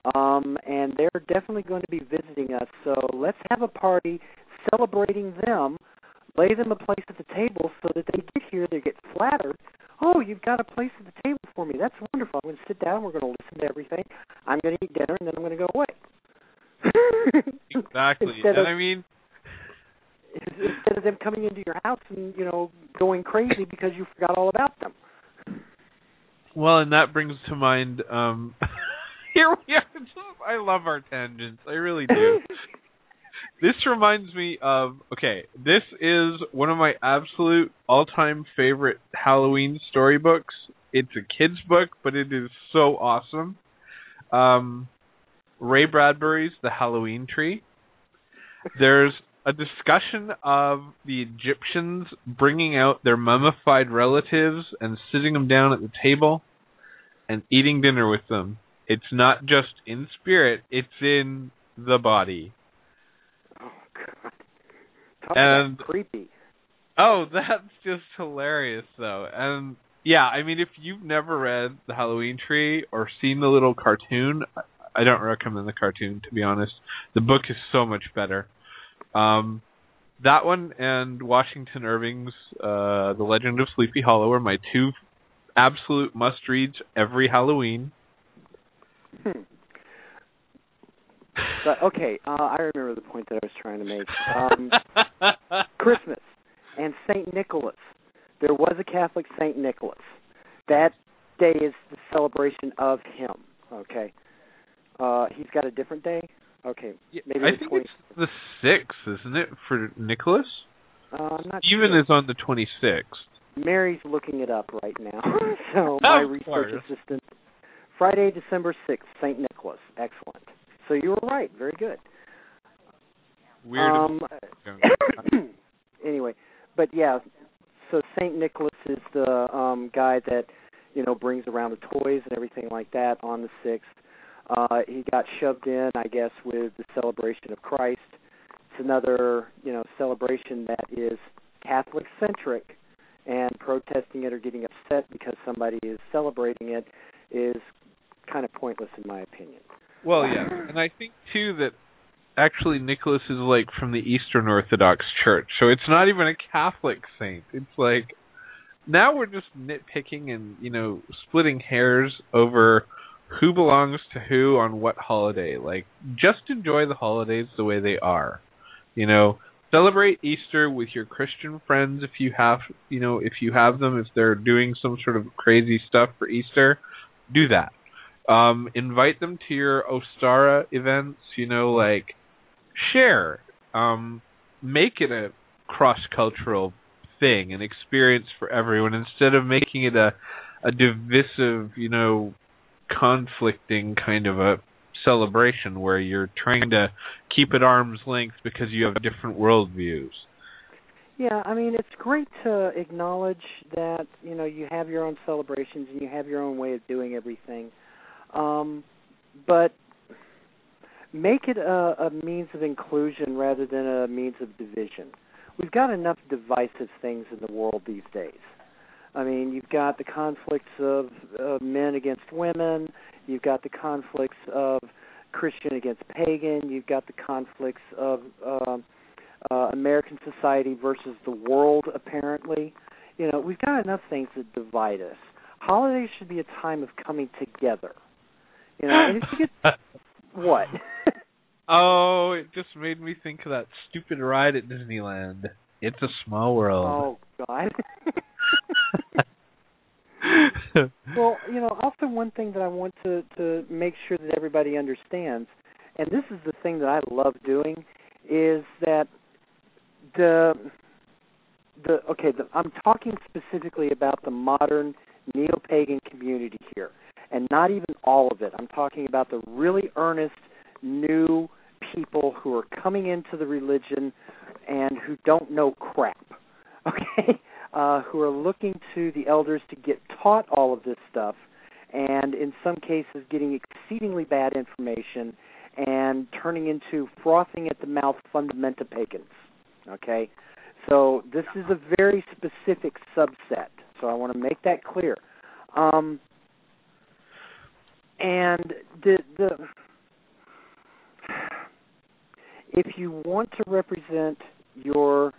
um, and they're definitely going to be visiting us. So let's have a party celebrating them, lay them a place at the table so that they get here, they get flattered. Oh, you've got a place at the table for me. That's wonderful. I'm going to sit down. We're going to listen to everything. I'm going to eat dinner, and then I'm going to go away. exactly. Instead and of, I mean, instead of them coming into your house and, you know, going crazy because you forgot all about them. well, and that brings to mind. Um, here we are. I love our tangents. I really do. This reminds me of, okay, this is one of my absolute all-time favorite Halloween storybooks. It's a kid's book, but it is so awesome. Um, Ray Bradbury's The Halloween Tree. There's a discussion of the Egyptians bringing out their mummified relatives and sitting them down at the table and eating dinner with them. It's not just in spirit, it's in the body. Oh, God. Talk And about creepy. Oh, that's just hilarious, though. And, yeah, I mean, if you've never read The Halloween Tree or seen the little cartoon, I don't recommend the cartoon, to be honest. The book is so much better. Um, that one and Washington Irving's uh, The Legend of Sleepy Hollow are my two absolute must-reads every Halloween. Hmm. But, okay, uh, I remember the point that I was trying to make. Um, Christmas and Saint Nicholas. There was a Catholic Saint Nicholas. That day is the celebration of him, okay? Uh, he's got a different day? Okay, maybe I the think twenty. it's the sixth, isn't it, for Nicholas? Uh, I'm not Even sure. is on the twenty-sixth. Mary's looking it up right now. So my Of research course. assistant. Friday, December sixth, Saint Nicholas. Excellent. So you were right. Very good. Weird. Um, anyway, but yeah, so Saint Nicholas is the um, guy that you know, brings around the toys and everything like that on the sixth. Uh, he got shoved in, I guess, with the celebration of Christ. It's another, you know, celebration that is Catholic-centric, and protesting it or getting upset because somebody is celebrating it is kind of pointless in my opinion. Well, yeah, and I think, too, that actually Nicholas is, like, from the Eastern Orthodox Church, so it's not even a Catholic saint. It's like, now we're just nitpicking and, you know, splitting hairs over who belongs to who on what holiday. Like, just enjoy the holidays the way they are. You know, celebrate Easter with your Christian friends if you have, you know, if you have them, if they're doing some sort of crazy stuff for Easter, do that. Um, invite them to your Ostara events, you know, like, share. Um, make it a cross-cultural thing, an experience for everyone, instead of making it a, a divisive, you know, conflicting kind of a celebration where you're trying to keep at arm's length because you have different worldviews. Yeah, I mean, it's great to acknowledge that, you know, you have your own celebrations and you have your own way of doing everything. Um, but make it a, a means of inclusion rather than a means of division. We've got enough divisive things in the world these days. I mean, you've got the conflicts of uh, men against women. You've got the conflicts of Christian against pagan. You've got the conflicts of uh, uh, American society versus the world, apparently. You know, we've got enough things that divide us. Holidays should be a time of coming together. You know, and if you get... What? Oh, it just made me think of that stupid ride at Disneyland. It's a Small World. Oh, God. Well, you know, also one thing that I want to, to make sure that everybody understands, and this is the thing that I love doing, is that the, the okay, the, I'm talking specifically about the modern neo-pagan community here, and not even all of it. I'm talking about the really earnest, new people who are coming into the religion and who don't know crap, okay? Uh, who are looking to the elders to get taught all of this stuff, and in some cases getting exceedingly bad information and turning into frothing at the mouth fundamenta pagans. Okay, so this is a very specific subset. So I want to make that clear. Um, and the the if you want to represent your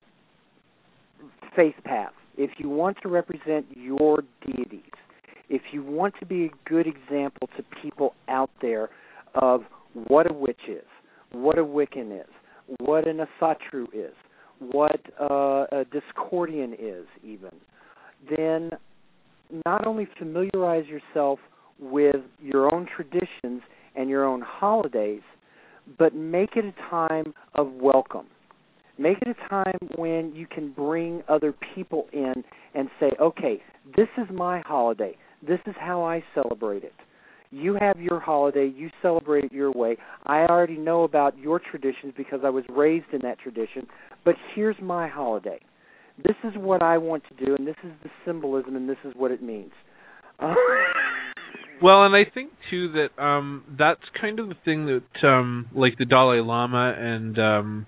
faith path, if you want to represent your deities, if you want to be a good example to people out there of what a witch is, what a Wiccan is, what an Asatru is, what uh, a Discordian is even, then not only familiarize yourself with your own traditions and your own holidays, but make it a time of welcome. Make it a time when you can bring other people in and say, okay, this is my holiday. This is how I celebrate it. You have your holiday. You celebrate it your way. I already know about your traditions because I was raised in that tradition, but here's my holiday. This is what I want to do, and this is the symbolism, and this is what it means. Uh, well, and I think, too, that um, that's kind of the thing that, um, like the Dalai Lama and... Um,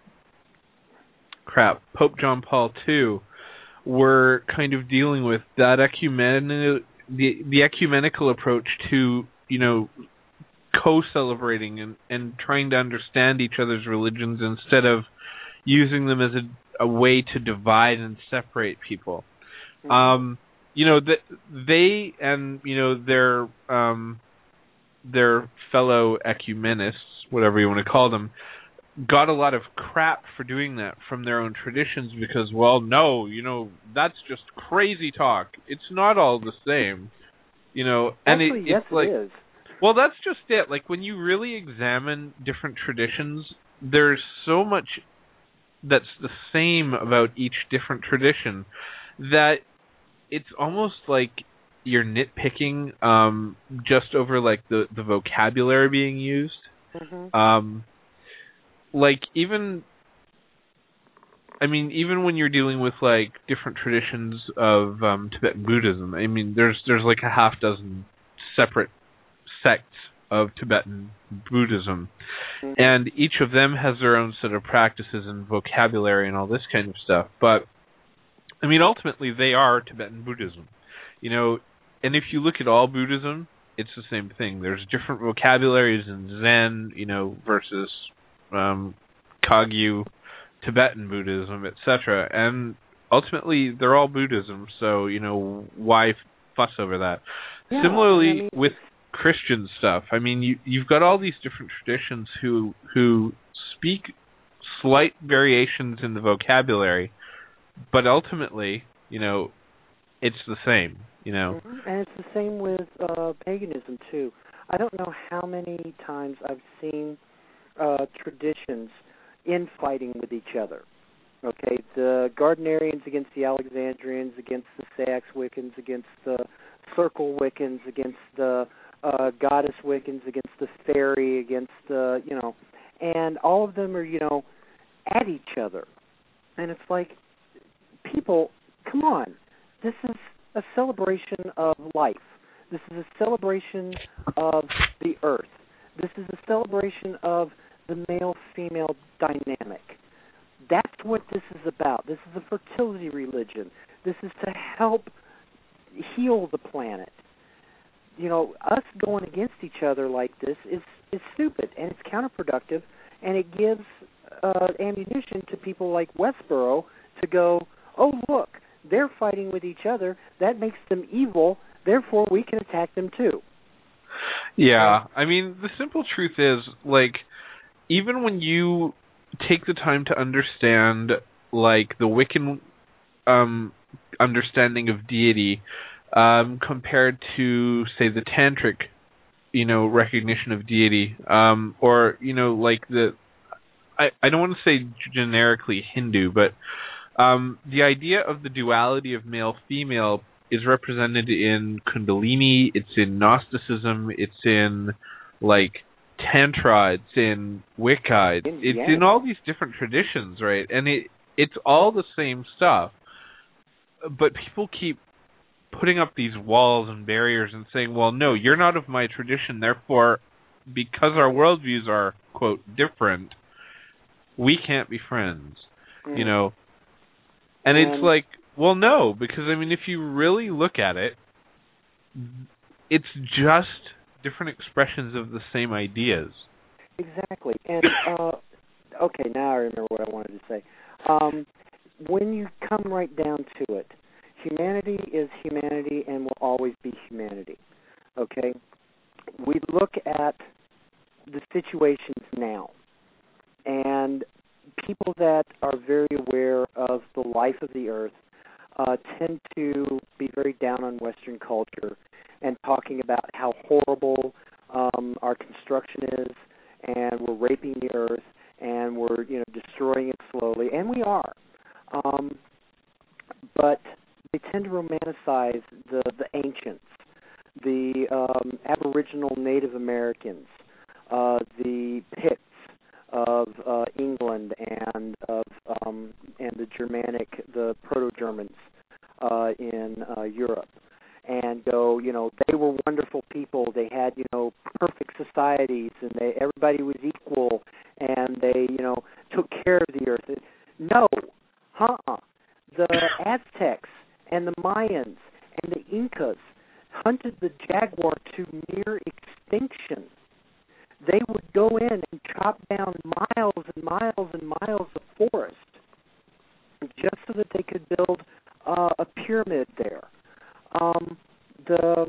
crap, Pope John Paul the Second were kind of dealing with that ecumenical, the the ecumenical approach to, you know, co-celebrating and, and trying to understand each other's religions instead of using them as a, a way to divide and separate people. Mm-hmm. Um, you know, the, they and, you know, their um, their fellow ecumenists, whatever you want to call them, got a lot of crap for doing that from their own traditions because, well, no, you know, that's just crazy talk. It's not all the same, you know. And Actually, it, yes, it's like, it is. Well, that's just it. Like, when you really examine different traditions, there's so much that's the same about each different tradition that it's almost like you're nitpicking um, just over, like, the, the vocabulary being used. Mm-hmm. Um Like, even, I mean, even when you're dealing with like different traditions of um, Tibetan Buddhism, I mean, there's there's like a half dozen separate sects of Tibetan Buddhism, mm-hmm. and each of them has their own set of practices and vocabulary and all this kind of stuff. But I mean, ultimately, they are Tibetan Buddhism, you know. And if you look at all Buddhism, it's the same thing. There's different vocabularies in Zen, you know, versus um, Kagyu, Tibetan Buddhism, et cetera. And ultimately, they're all Buddhism. So, you know, why fuss over that? Yeah, Similarly, I mean, with Christian stuff, I mean, you, you've got all these different traditions who who speak slight variations in the vocabulary, but ultimately, you know, it's the same. You know, mm-hmm. And it's the same with uh, paganism too. I don't know how many times I've seen uh, traditions infighting with each other. Okay, the Gardnerians against the Alexandrians, against the Sax Wiccans, against the Circle Wiccans, against the uh, Goddess Wiccans, against the Fairy, against the, you know, and all of them are, you know, at each other. And it's like, people, come on, this is a celebration of life. This is a celebration of the earth. This is a celebration of the male-female dynamic. That's what this is about. This is a fertility religion. This is to help heal the planet. You know, us going against each other like this is, is stupid, and it's counterproductive, and it gives uh, ammunition to people like Westboro to go, oh, look, they're fighting with each other. That makes them evil. Therefore, we can attack them too. Yeah. I mean, the simple truth is, like, even when you take the time to understand, like, the Wiccan um, understanding of deity um, compared to, say, the Tantric, you know, recognition of deity, um, or, you know, like the, I, I don't want to say generically Hindu, but Um, the idea of the duality of male-female is represented in Kundalini, it's in Gnosticism, it's in, like, Tantra, it's in Wicca, it's, it's yeah. in all these different traditions, right? And it it's all the same stuff, but people keep putting up these walls and barriers and saying, well, no, you're not of my tradition, therefore, because our worldviews are, quote, different, we can't be friends, mm. you know? And it's like, well, no, because, I mean, if you really look at it, it's just different expressions of the same ideas. Exactly. And, uh, okay, now I remember what I wanted to say. Um, when you come right down to it, humanity is humanity and will always be humanity, okay? We look at the situations now, and people that are very aware of the life of the earth uh, tend to be very down on Western culture and talking about how horrible um, our construction is, and we're raping the earth, and we're, you know, destroying it slowly, and we are. Um, but they tend to romanticize the, the ancients, the um, Aboriginal Native Americans, uh, the Picts of uh, England, and of um, and the Germanic, the Proto-Germans uh, in uh, Europe, and go, you know, they were wonderful people. They had, you know, perfect societies, and they everybody was equal, and they, you know, took care of the earth. No, uh-uh. The Aztecs and the Mayans and the Incas hunted the jaguar to near extinction. They would go in and chop down miles and miles and miles of forest just so that they could build uh, a pyramid there. Um, the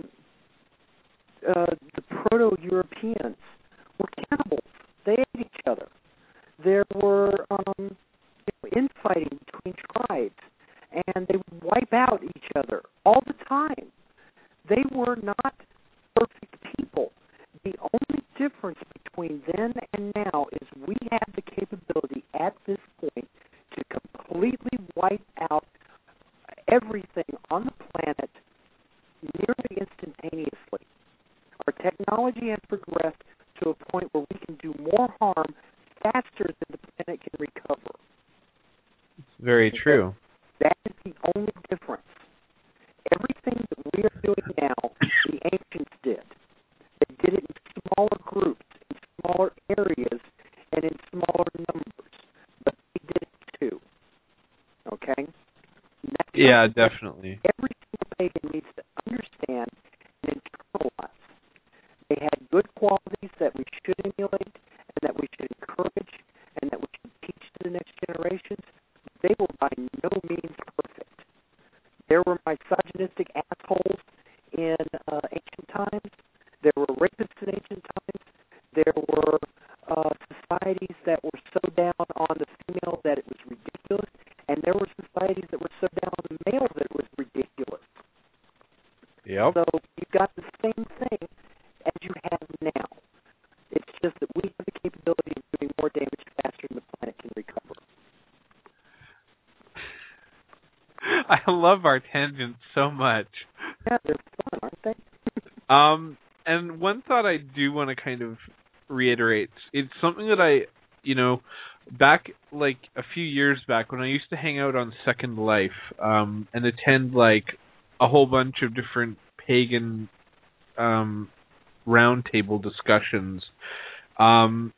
uh, the Proto-Europeans were cannibals. They ate each other. There were um, you know, infighting between tribes, and they would wipe out each other all the time. They were not perfect people. The only difference between then and now is we have the capability at this point to completely wipe out everything on the planet nearly instantaneously. Our technology has progressed to a point where we can do more harm faster than the planet can recover. Very true. That is the only difference. Everything that we are doing now, the ancients did. They did it in smaller groups, in smaller areas, and in smaller numbers. But they did it too. Okay? And that's Yeah, something that definitely. every single pagan needs to understand and internalize. They had good qualities that we should emulate and that we should encourage and that we should teach to the next generations. They were by no means perfect. There were misogynistic assholes in uh, ancient times. There were rapists in ancient times. There were uh, societies that were so down on the female that it was ridiculous. And there were societies that were so down on the male that it was ridiculous. Yep. So you've got the same thing as you have now. It's just that we have the capability of doing more damage faster than the planet can recover. I love our tangents so much. Yeah, they're fun, aren't they? Um, and one thought I do want to kind of reiterate, it's something that I, you know, back like a few years back when I used to hang out on Second Life um, and attend like a whole bunch of different pagan um, roundtable discussions. Um,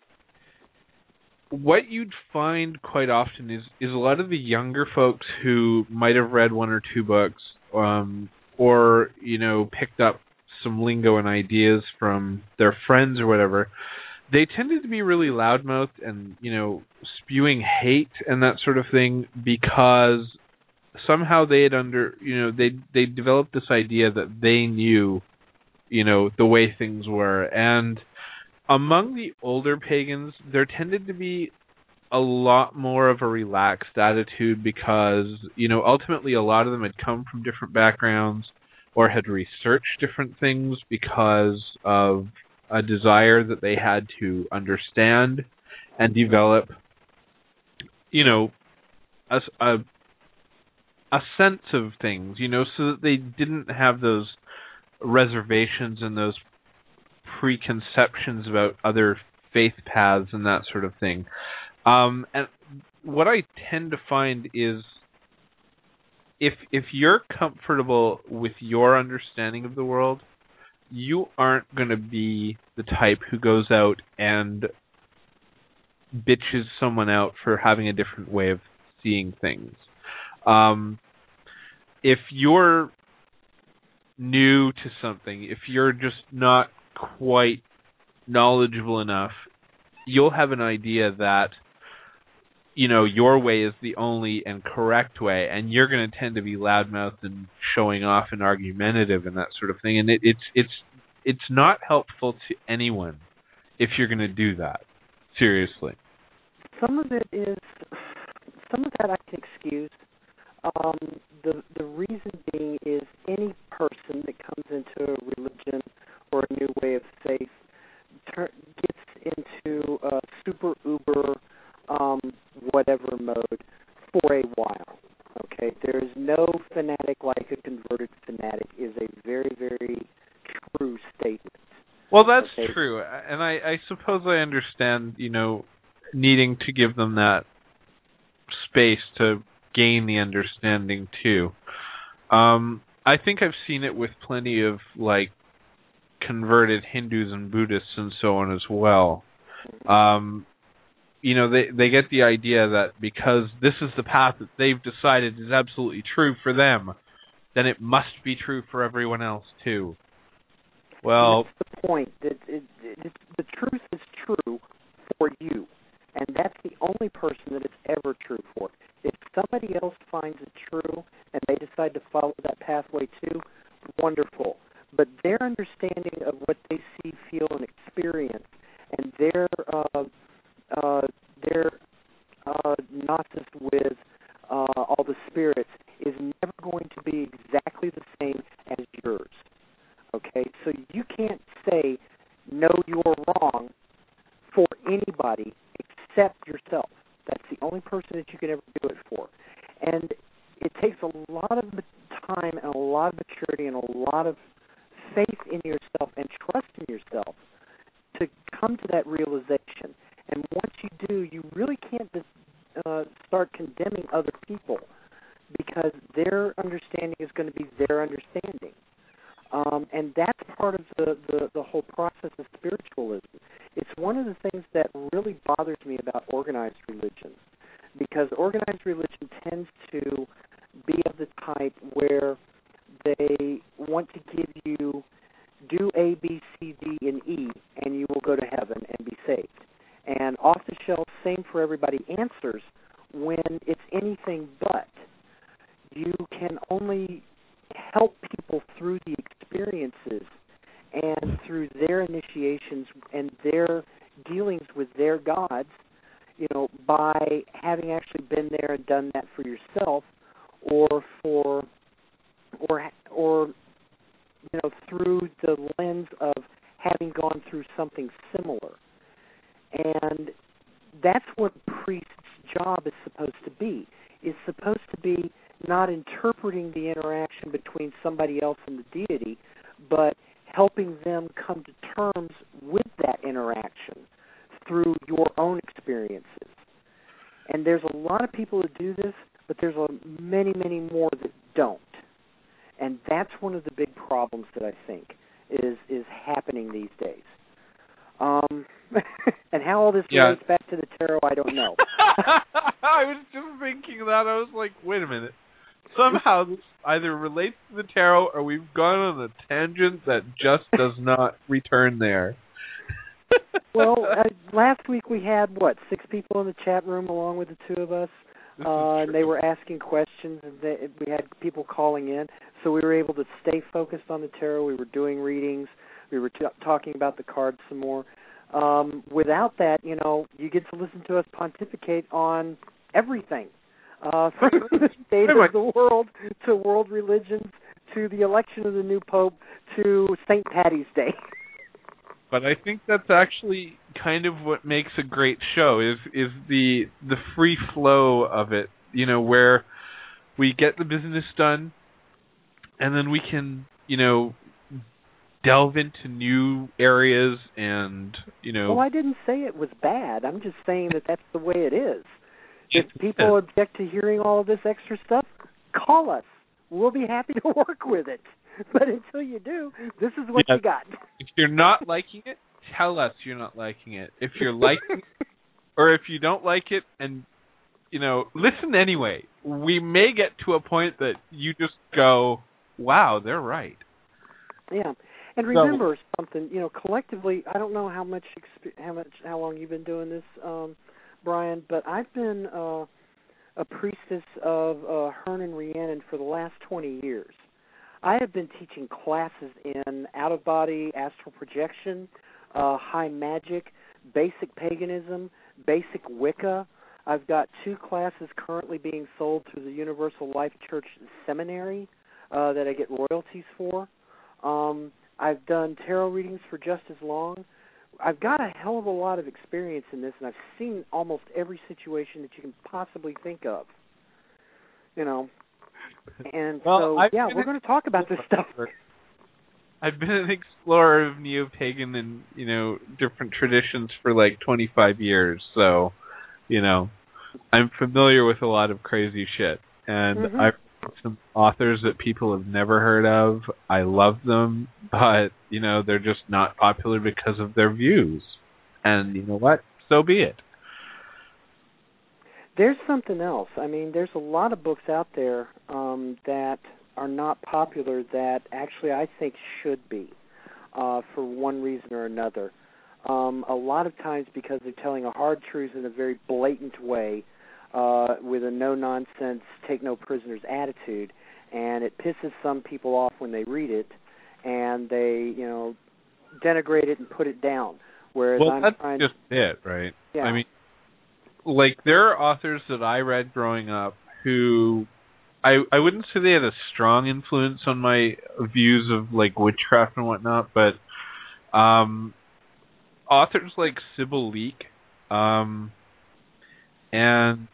what you'd find quite often is, is a lot of the younger folks who might have read one or two books um, or, you know, picked up some lingo and ideas from their friends or whatever, they tended to be really loudmouthed and, you know, spewing hate and that sort of thing because somehow they had under, you know, they they developed this idea that they knew, you know, the way things were. And among the older pagans, there tended to be a lot more of a relaxed attitude because, you know, ultimately a lot of them had come from different backgrounds or had researched different things because of a desire that they had to understand and develop, you know, a, a, a sense of things, you know, so that they didn't have those reservations and those preconceptions about other faith paths and that sort of thing. Um, and what I tend to find is if if you're comfortable with your understanding of the world, you aren't going to be the type who goes out and bitches someone out for having a different way of seeing things. Um, if you're new to something, if you're just not quite knowledgeable enough, you'll have an idea that, you know, your way is the only and correct way, and you're going to tend to be loudmouthed and showing off and argumentative and that sort of thing. And it, it's it's it's not helpful to anyone if you're going to do that. Seriously. Some of it is, some of that I can excuse. Um, the the reason being is any person that comes into a religion or a new way of faith ter- gets into a super uber um, whatever mode for a while. Okay, there is no fanatic like a converted fanatic is a very, very true statement. Well, that's okay. true, and I, I suppose I understand, you know, needing to give them that space to gain the understanding too. Um, I think I've seen it with plenty of like converted Hindus and Buddhists and so on as well. Um, you know, they they get the idea that because this is the path that they've decided is absolutely true for them, then it must be true for everyone else too. Well, that's the point. That it, it, it, the truth is true for you, and that's the only person that it's ever true for. If somebody else finds it true and they decide to follow that pathway too, wonderful. But their understanding of what they see, feel, and experience, and their uh, uh, their uh, gnosis with uh, all the spirits is never going to be exactly the same as yours. Okay, so you can't say, no, you're wrong for anybody except yourself. That's the only person that you can ever do it for. And it takes a lot of time and a lot of maturity and a lot of faith in yourself and trust in yourself to come to that realization. And once you do, you really can't uh, start con- condemning other people because their understanding is going to be their understanding. Um, and that's part of the, the, the whole process of spiritualism. It's one of the things that really bothers me about organized religions, because organized religion tends to be of the type where they want to give you do A, B, C, D, and E, and you will go to heaven and be saved. And off-the-shelf, same for everybody answers when it's anything but. You can only help people through the experiences and through their initiations and their dealings with their gods, you know, by having actually been there and done that for yourself, or for, or, or, you know, through the lens of having gone through something similar. And that's what a priest's job is supposed to be. It's supposed to be not interpreting the interaction between somebody else and the deity, but helping them come to terms with that interaction through your own experiences. And there's a lot of people that do this, but there's a, many, many more that don't. And that's one of the big problems that I think is is happening these days. Um, and how all this yeah. relates back to the tarot, I don't know. I was just thinking that. I was like, wait a minute. Somehow this either relates to the tarot or we've gone on a tangent that just does not return there. Well, uh, last week we had, what, six people in the chat room along with the two of us, uh, and they were asking questions, and they, we had people calling in, so we were able to stay focused on the tarot. We were doing readings. We were t- talking about the cards some more. Um, without that, you know, you get to listen to us pontificate on everything, uh, from the state of the world to world religions to the election of the new pope to Saint Patty's Day. But I think that's actually kind of what makes a great show is is the the free flow of it, you know, where we get the business done and then we can, you know, delve into new areas and, you know... Well, I didn't say it was bad. I'm just saying that that's the way it is. If people object to hearing all of this extra stuff, call us. We'll be happy to work with it. But until you do, this is what yeah. you got. If you're not liking it, tell us you're not liking it. If you're liking it, or if you don't like it, and, you know, listen anyway. We may get to a point that you just go, wow, they're right. Yeah. And remember so, something, you know, collectively, I don't know how much, how much, how long you've been doing this, um, Brian, but I've been uh, a priestess of uh, Hernan Rhiannon for the last twenty years. I have been teaching classes in out-of-body astral projection, uh, high magic, basic paganism, basic Wicca. I've got two classes currently being sold through the Universal Life Church Seminary uh, that I get royalties for. Um, I've done tarot readings for just as long. I've got a hell of a lot of experience in this, and I've seen almost every situation that you can possibly think of. You know, and well, so, I've yeah, we're going to talk about this stuff. I've been an explorer of neo-pagan and, you know, different traditions for like twenty-five years, so, you know, I'm familiar with a lot of crazy shit. And mm-hmm. I've some authors that people have never heard of. I love them, but, you know, they're just not popular because of their views. And you know what? So be it. There's something else. I mean, there's a lot of books out there um, that are not popular that actually I think should be uh, for one reason or another. Um, a lot of times because they're telling a hard truth in a very blatant way, Uh, with a no-nonsense, take-no-prisoners attitude, and it pisses some people off when they read it, and they, you know, denigrate it and put it down. Whereas well, I'm that's trying just it, right? Yeah. I mean, like, there are authors that I read growing up who, I I wouldn't say they had a strong influence on my views of, like, witchcraft and whatnot, but um, authors like Sybil Leek, um... and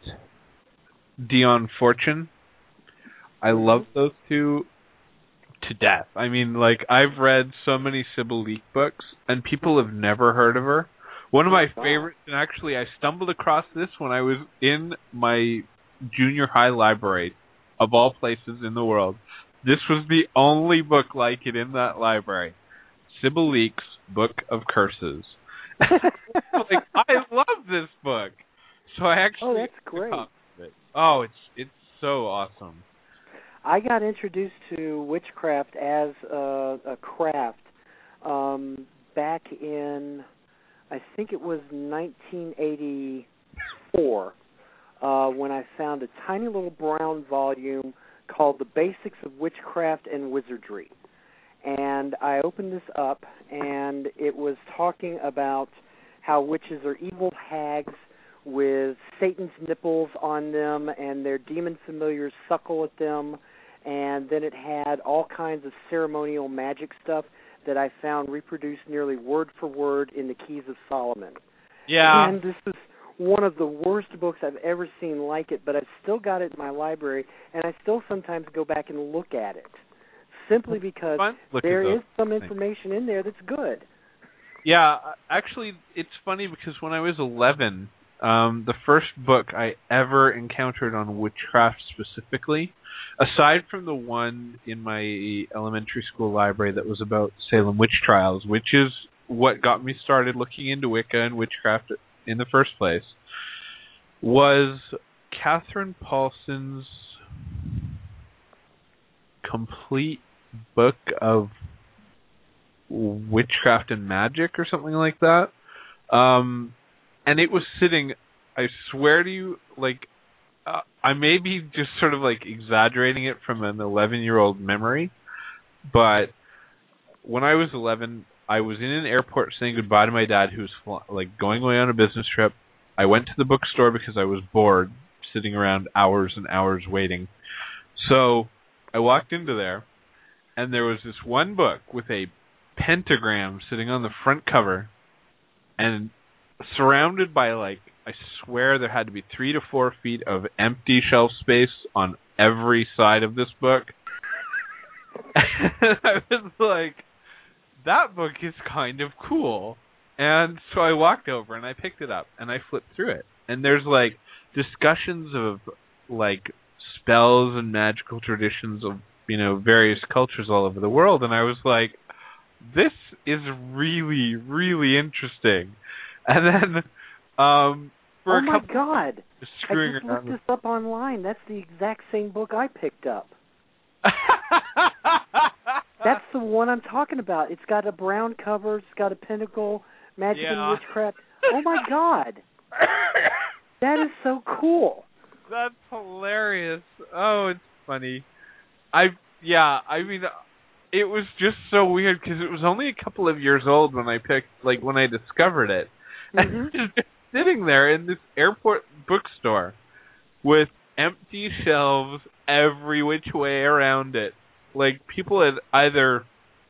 Dion Fortune. I love those two to death. I mean, like, I've read so many Sybil Leek books, and people have never heard of her. One of my favorites, and actually I stumbled across this when I was in my junior high library of all places in the world. This was the only book like it in that library. Sybil Leek's Book of Curses. Like, I love this book. So I actually Oh, that's great. It. Oh, it's it's so awesome. I got introduced to witchcraft as a, a craft um, back in, I think it was nineteen eighty-four, uh, when I found a tiny little brown volume called The Basics of Witchcraft and Wizardry. And I opened this up, and it was talking about how witches are evil hags with Satan's nipples on them, and their demon familiars suckle at them. And then it had all kinds of ceremonial magic stuff that I found reproduced nearly word for word in the Keys of Solomon. Yeah. And this is one of the worst books I've ever seen like it, but I've still got it in my library, and I still sometimes go back and look at it, simply because there is some information in there that's good. Yeah, actually, it's funny because when I was eleven, um, the first book I ever encountered on witchcraft specifically, aside from the one in my elementary school library that was about Salem witch trials, which is what got me started looking into Wicca and witchcraft in the first place, was Catherine Paulson's complete book of witchcraft and magic or something like that. Um, and it was sitting, I swear to you, like, uh, I may be just sort of like exaggerating it from an eleven-year-old memory, but when I was eleven, I was in an airport saying goodbye to my dad, who was fl- like going away on a business trip. I went to the bookstore because I was bored, sitting around hours and hours waiting. So I walked into there, and there was this one book with a pentagram sitting on the front cover, and surrounded by, like, I swear there had to be three to four feet of empty shelf space on every side of this book. And I was like, that book is kind of cool. And so I walked over and I picked it up and I flipped through it. And there's, like, discussions of, like, spells and magical traditions of, you know, various cultures all over the world. And I was like, this is really, really interesting. And then, um, for oh a my couple God! screwing I just around looked this up online. That's the exact same book I picked up. That's the one I'm talking about. It's got a brown cover. It's got a pentacle, magic yeah. and witchcraft. Oh my God! That is so cool. That's hilarious. Oh, it's funny. I yeah. I mean, it was just so weird because it was only a couple of years old when I picked, like, when I discovered it. Mm-hmm. And just sitting there in this airport bookstore with empty shelves every which way around it. Like, people had either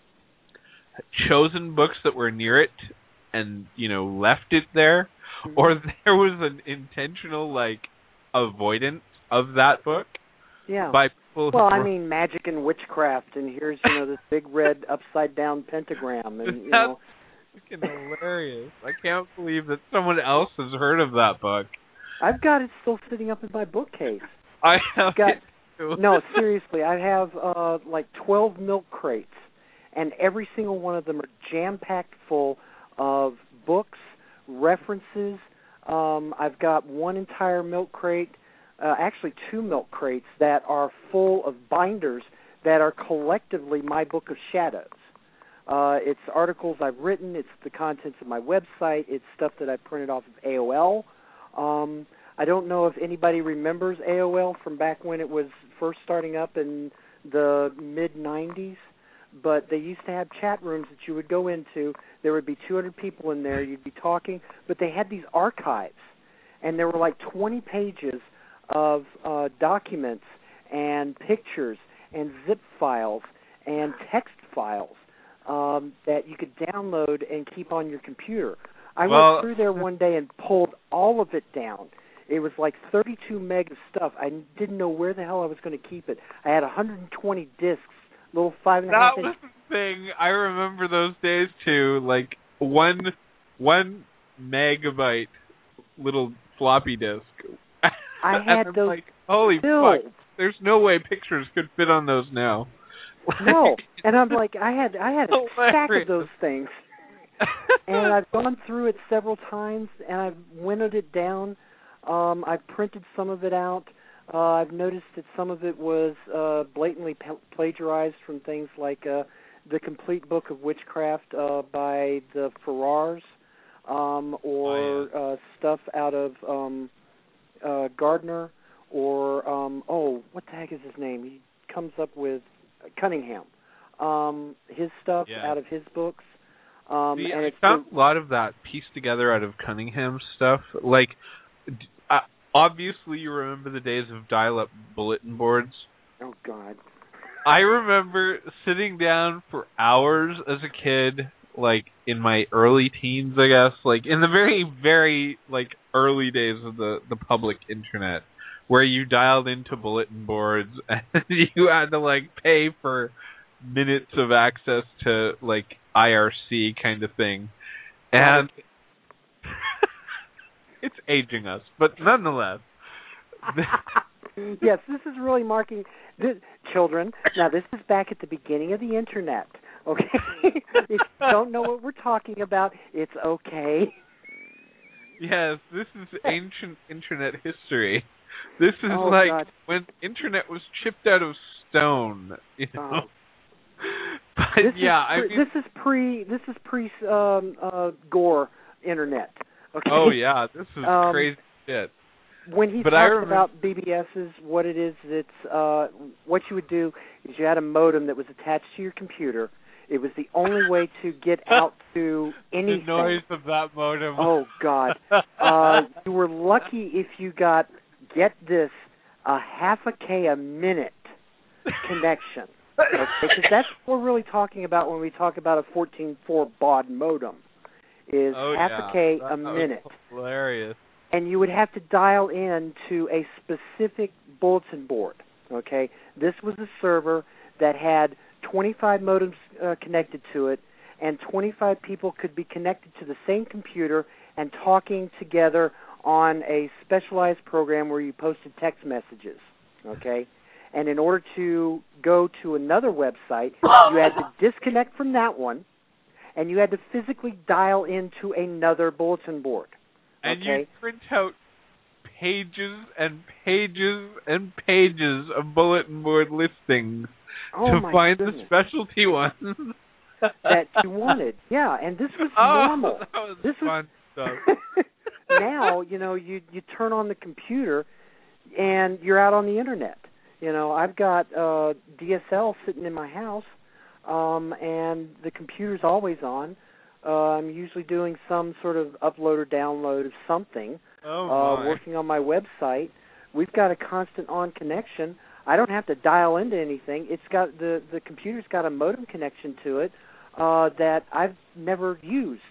chosen books that were near it and, you know, left it there, mm-hmm. or there was an intentional, like, avoidance of that book. Yeah. By people well, who I were... mean, magic and witchcraft, and here's, you know, this big red upside down pentagram, and, you know. That's freaking hilarious. I can't believe that someone else has heard of that book. I've got it still sitting up in my bookcase. I have got, it too. No, seriously, I have uh, like twelve milk crates, and every single one of them are jam-packed full of books, references. Um, I've got one entire milk crate, uh, actually two milk crates, that are full of binders that are collectively my Book of Shadows. Uh, it's articles I've written, it's the contents of my website, it's stuff that I printed off of A O L. Um, I don't know if anybody remembers A O L from back when it was first starting up in the mid nineties, but they used to have chat rooms that you would go into. There would be two hundred people in there, you'd be talking, but they had these archives, and there were like twenty pages of uh, documents and pictures and zip files and text files um, that you could download and keep on your computer. I well, went through there one day and pulled all of it down. It was like thirty-two meg of stuff. I didn't know where the hell I was going to keep it. I had one hundred twenty discs, little five and a half inch. That was inch. the thing. I remember those days too. Like one one megabyte little floppy disk I And had I'm those like, holy filled. fuck! There's no way pictures could fit on those now. No, and I'm like, I had I had a stack Hilarious. of those things, and I've gone through it several times, and I've winnowed it down. Um, I've printed some of it out. Uh, I've noticed that some of it was uh, blatantly pa- plagiarized from things like uh, the Complete Book of Witchcraft uh, by the Farrars, um, or Oh, yeah. uh, stuff out of um, uh, Gardner, or um, oh, what the heck is his name? He comes up with Cunningham. Um, his stuff Yeah. out of his books. Um, See, and I it's found the, a lot of that pieced together out of Cunningham's stuff. Like, d- uh, obviously, you remember the days of dial-up bulletin boards. oh God. I remember sitting down for hours as a kid, like in my early teens, I guess, like in the very, very like early days of the the public internet, where you dialed into bulletin boards and you had to like pay for minutes of access to like I R C kind of thing, and it's aging us, but nonetheless. Yes, this is really marking this, children. Now, this is back at the beginning of the internet. Okay, if you don't know what we're talking about, it's okay. Yes, this is ancient internet history. This is Oh, like God. when internet was chipped out of stone. You know. Oh. But This yeah, is I pre, mean, this is pre this is pre um, uh, Gore internet. Okay. oh yeah, this is Um, crazy shit. When he But I talks remember- about B B Ss, what it is, it's uh, what you would do is you had a modem that was attached to your computer. It was the only way to get out to anything. The noise of that modem. Oh God! Uh, you were lucky if you got, get this, a half a K a minute connection. Okay, because that's what we're really talking about when we talk about a fourteen four baud modem. Is Oh, half yeah. a K that, a that was minute. Hilarious. And you would have to dial in to a specific bulletin board. Okay, this was a server that had twenty-five modems uh, connected to it, and twenty-five people could be connected to the same computer and talking together on a specialized program where you posted text messages. Okay, and in order to go to another website, you had to disconnect from that one, and you had to physically dial into another bulletin board. And Okay. you print out pages and pages and pages of bulletin board listings Oh, to my find goodness. the specialty ones that you wanted. Yeah, and this was oh, normal. That was This was fun stuff. now, you know, you you turn on the computer and you're out on the internet. You know, I've got uh D S L sitting in my house, um, and the computer's always on. Uh, I'm usually doing some sort of upload or download of something, Oh uh, my. working on my website. We've got a constant on connection. I don't have to dial into anything. It's got the the computer's got a modem connection to it uh, that I've never used.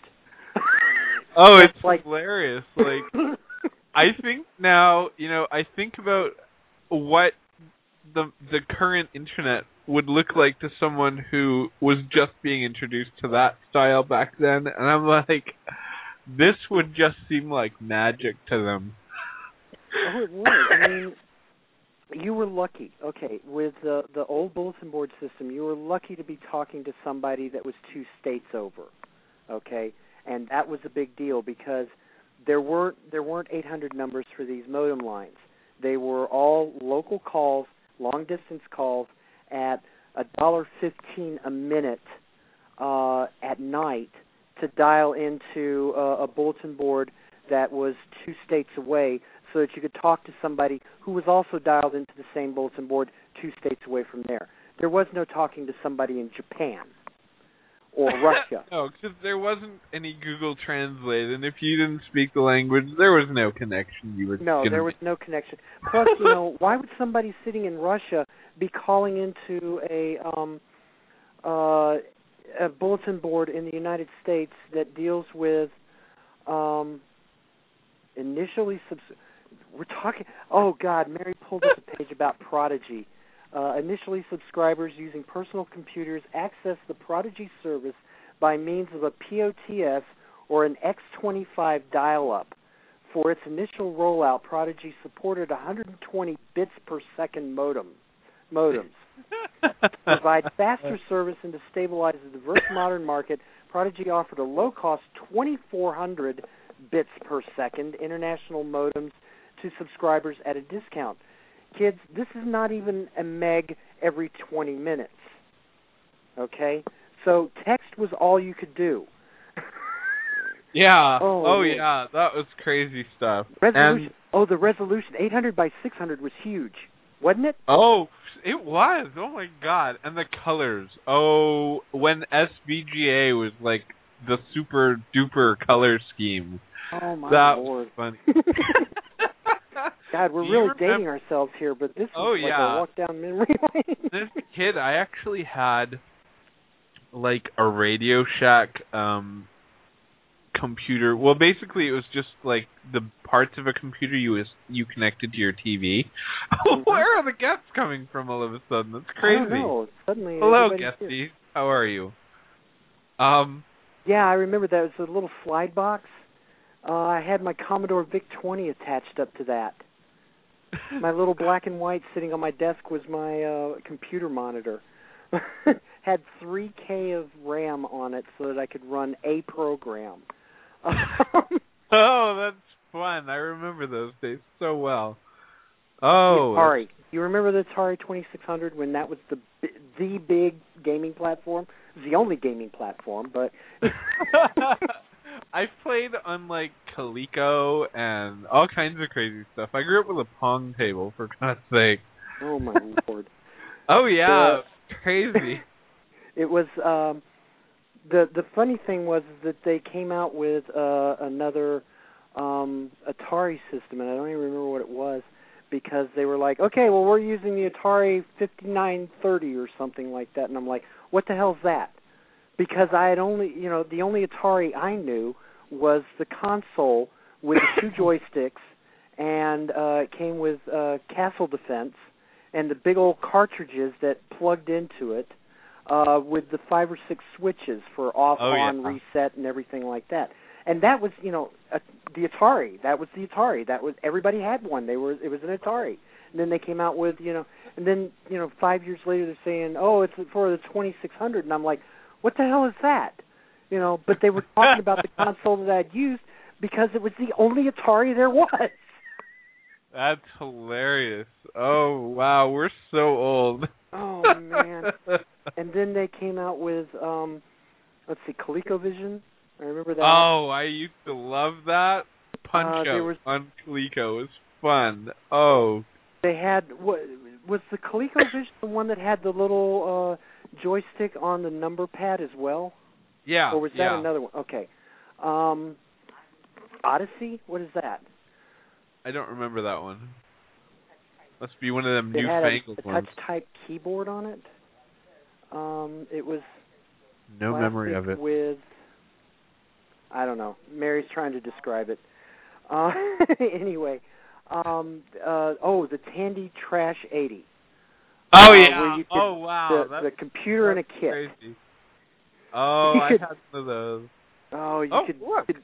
Oh, That's it's like hilarious. Like I think now, you know, I think about what the the current internet would look like to someone who was just being introduced to that style back then, and I'm like, this would just seem like magic to them. Oh, it would. I mean, you were lucky. Okay, with the the old bulletin board system, you were lucky to be talking to somebody that was two states over. Okay, and that was a big deal because there weren't there weren't eight hundred numbers for these modem lines. They were all local calls, long distance calls at a dollar fifteen a minute uh, at night to dial into uh, a bulletin board that was two states away, so that you could talk to somebody who was also dialed into the same bulletin board two states away from there. There was no talking to somebody in Japan or Russia. No, because there wasn't any Google Translate, and if you didn't speak the language, there was no connection you were No, gonna there was make. no connection. Plus, you know, why would somebody sitting in Russia be calling into a um, uh, a bulletin board in the United States that deals with um, initially subs- we're talking. Oh God, Mary pulled up a page about Prodigy. Uh, initially, subscribers using personal computers access the Prodigy service by means of a P O T S or an X twenty-five dial-up For its initial rollout, Prodigy supported one hundred twenty bits per second modem modems. To provide faster service and to stabilize the diverse modern market, Prodigy offered a low-cost twenty-four hundred bits per second international modems to subscribers at a discount. Kids, this is not even a meg every twenty minutes. Okay? So text was all you could do. Yeah. Oh, Oh, man. yeah. That was crazy stuff. Resolution. And, oh, the resolution, eight hundred by six hundred was huge, wasn't it? oh, it was. Oh, my God. And the colors. Oh, when S V G A was like the super duper color scheme. Oh, my that Lord. was funny. God, we're Do you really remember- dating ourselves here, but this is Oh, like yeah. a walk down memory lane. As a kid, I actually had like a Radio Shack um computer. Well, basically it was just like the parts of a computer you was you connected to your T V. Where are the guests coming from all of a sudden? That's crazy. I don't know. Suddenly, Hello, everybody's here. guesties. How are you? Um Yeah, I remember that. It was a little slide box. Uh, I had my Commodore VIC twenty attached up to that. My little black and white sitting on my desk was my uh, computer monitor. Had three K of RAM on it so that I could run a program. Oh, that's fun. I remember those days so well. Oh, the Atari. You remember the Atari twenty-six hundred when that was the bi- the big gaming platform? It was the only gaming platform, but I played on like Coleco and all kinds of crazy stuff. I grew up with a Pong table, for God's sake. oh my Lord. Oh yeah, The- crazy. It was um the the funny thing was that they came out with uh another um Atari system, and I don't even remember what it was, because they were like, okay, well, we're using the Atari fifty-nine thirty or something like that, and I'm like, what the hell's that? Because I had only, you know, the only Atari I knew was the console with the two joysticks, and uh it came with uh Castle Defense and the big old cartridges that plugged into it, uh with the five or six switches for off, Oh, on, yeah. reset, and everything like that. And that was, you know, uh, the Atari. That was the Atari. That was everybody had one. They were it was an Atari. And then they came out with, you know, and then, you know, five years later they're saying, oh, it's for the twenty-six hundred, and I'm like, what the hell is that? You know, but they were talking about the console that I'd used because it was the only Atari there was. That's hilarious. Oh wow, we're so old. Oh man. And then they came out with um let's see, ColecoVision. I remember that. Oh, I used to love that. Punch Uh, there Out was- on Coleco was fun. Oh. They had what was the ColecoVision the one that had the little uh joystick on the number pad as well? Yeah. Or was that yeah. another one? Okay. Um Odyssey? What is that? I don't remember that one. Must be one of them It had newfangled a, a ones. touch type keyboard on it. Um it was No memory of plastic it. with, I don't know. Mary's trying to describe it. Uh, anyway, um, uh, oh, the Tandy Trash eighty. Oh uh, yeah. where you could- Oh wow. The, that's, the computer and a that's kit. Crazy. Oh, You I could- had one of those. Oh, you Oh, could, look. could.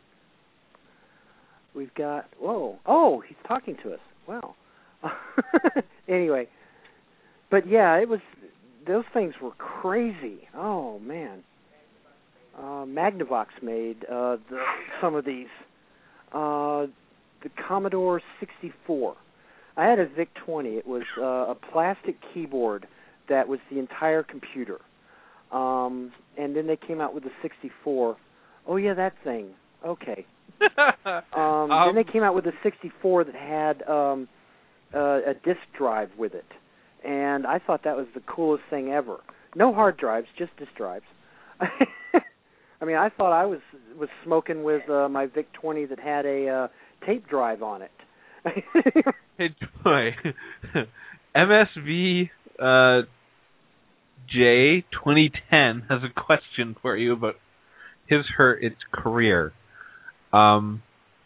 We've got. Whoa. Oh, he's talking to us. Wow. Anyway, but yeah, it was. Those things were crazy. Oh man. Uh, Magnavox made uh, the, some of these. Uh, the Commodore sixty-four. I had a VIC twenty. It was uh, a plastic keyboard that was the entire computer. Um, and then they came out with the sixty-four. Oh yeah, that thing. Okay. Um, Um, then they came out with a sixty-four that had um, uh, a disk drive with it, and I thought that was the coolest thing ever. No hard drives, just disk drives. I mean, I thought I was was smoking with uh, my VIC twenty that had a uh, tape drive on it. Hey, boy. M S V uh, J twenty ten has a question for you about his, her, its career. Um,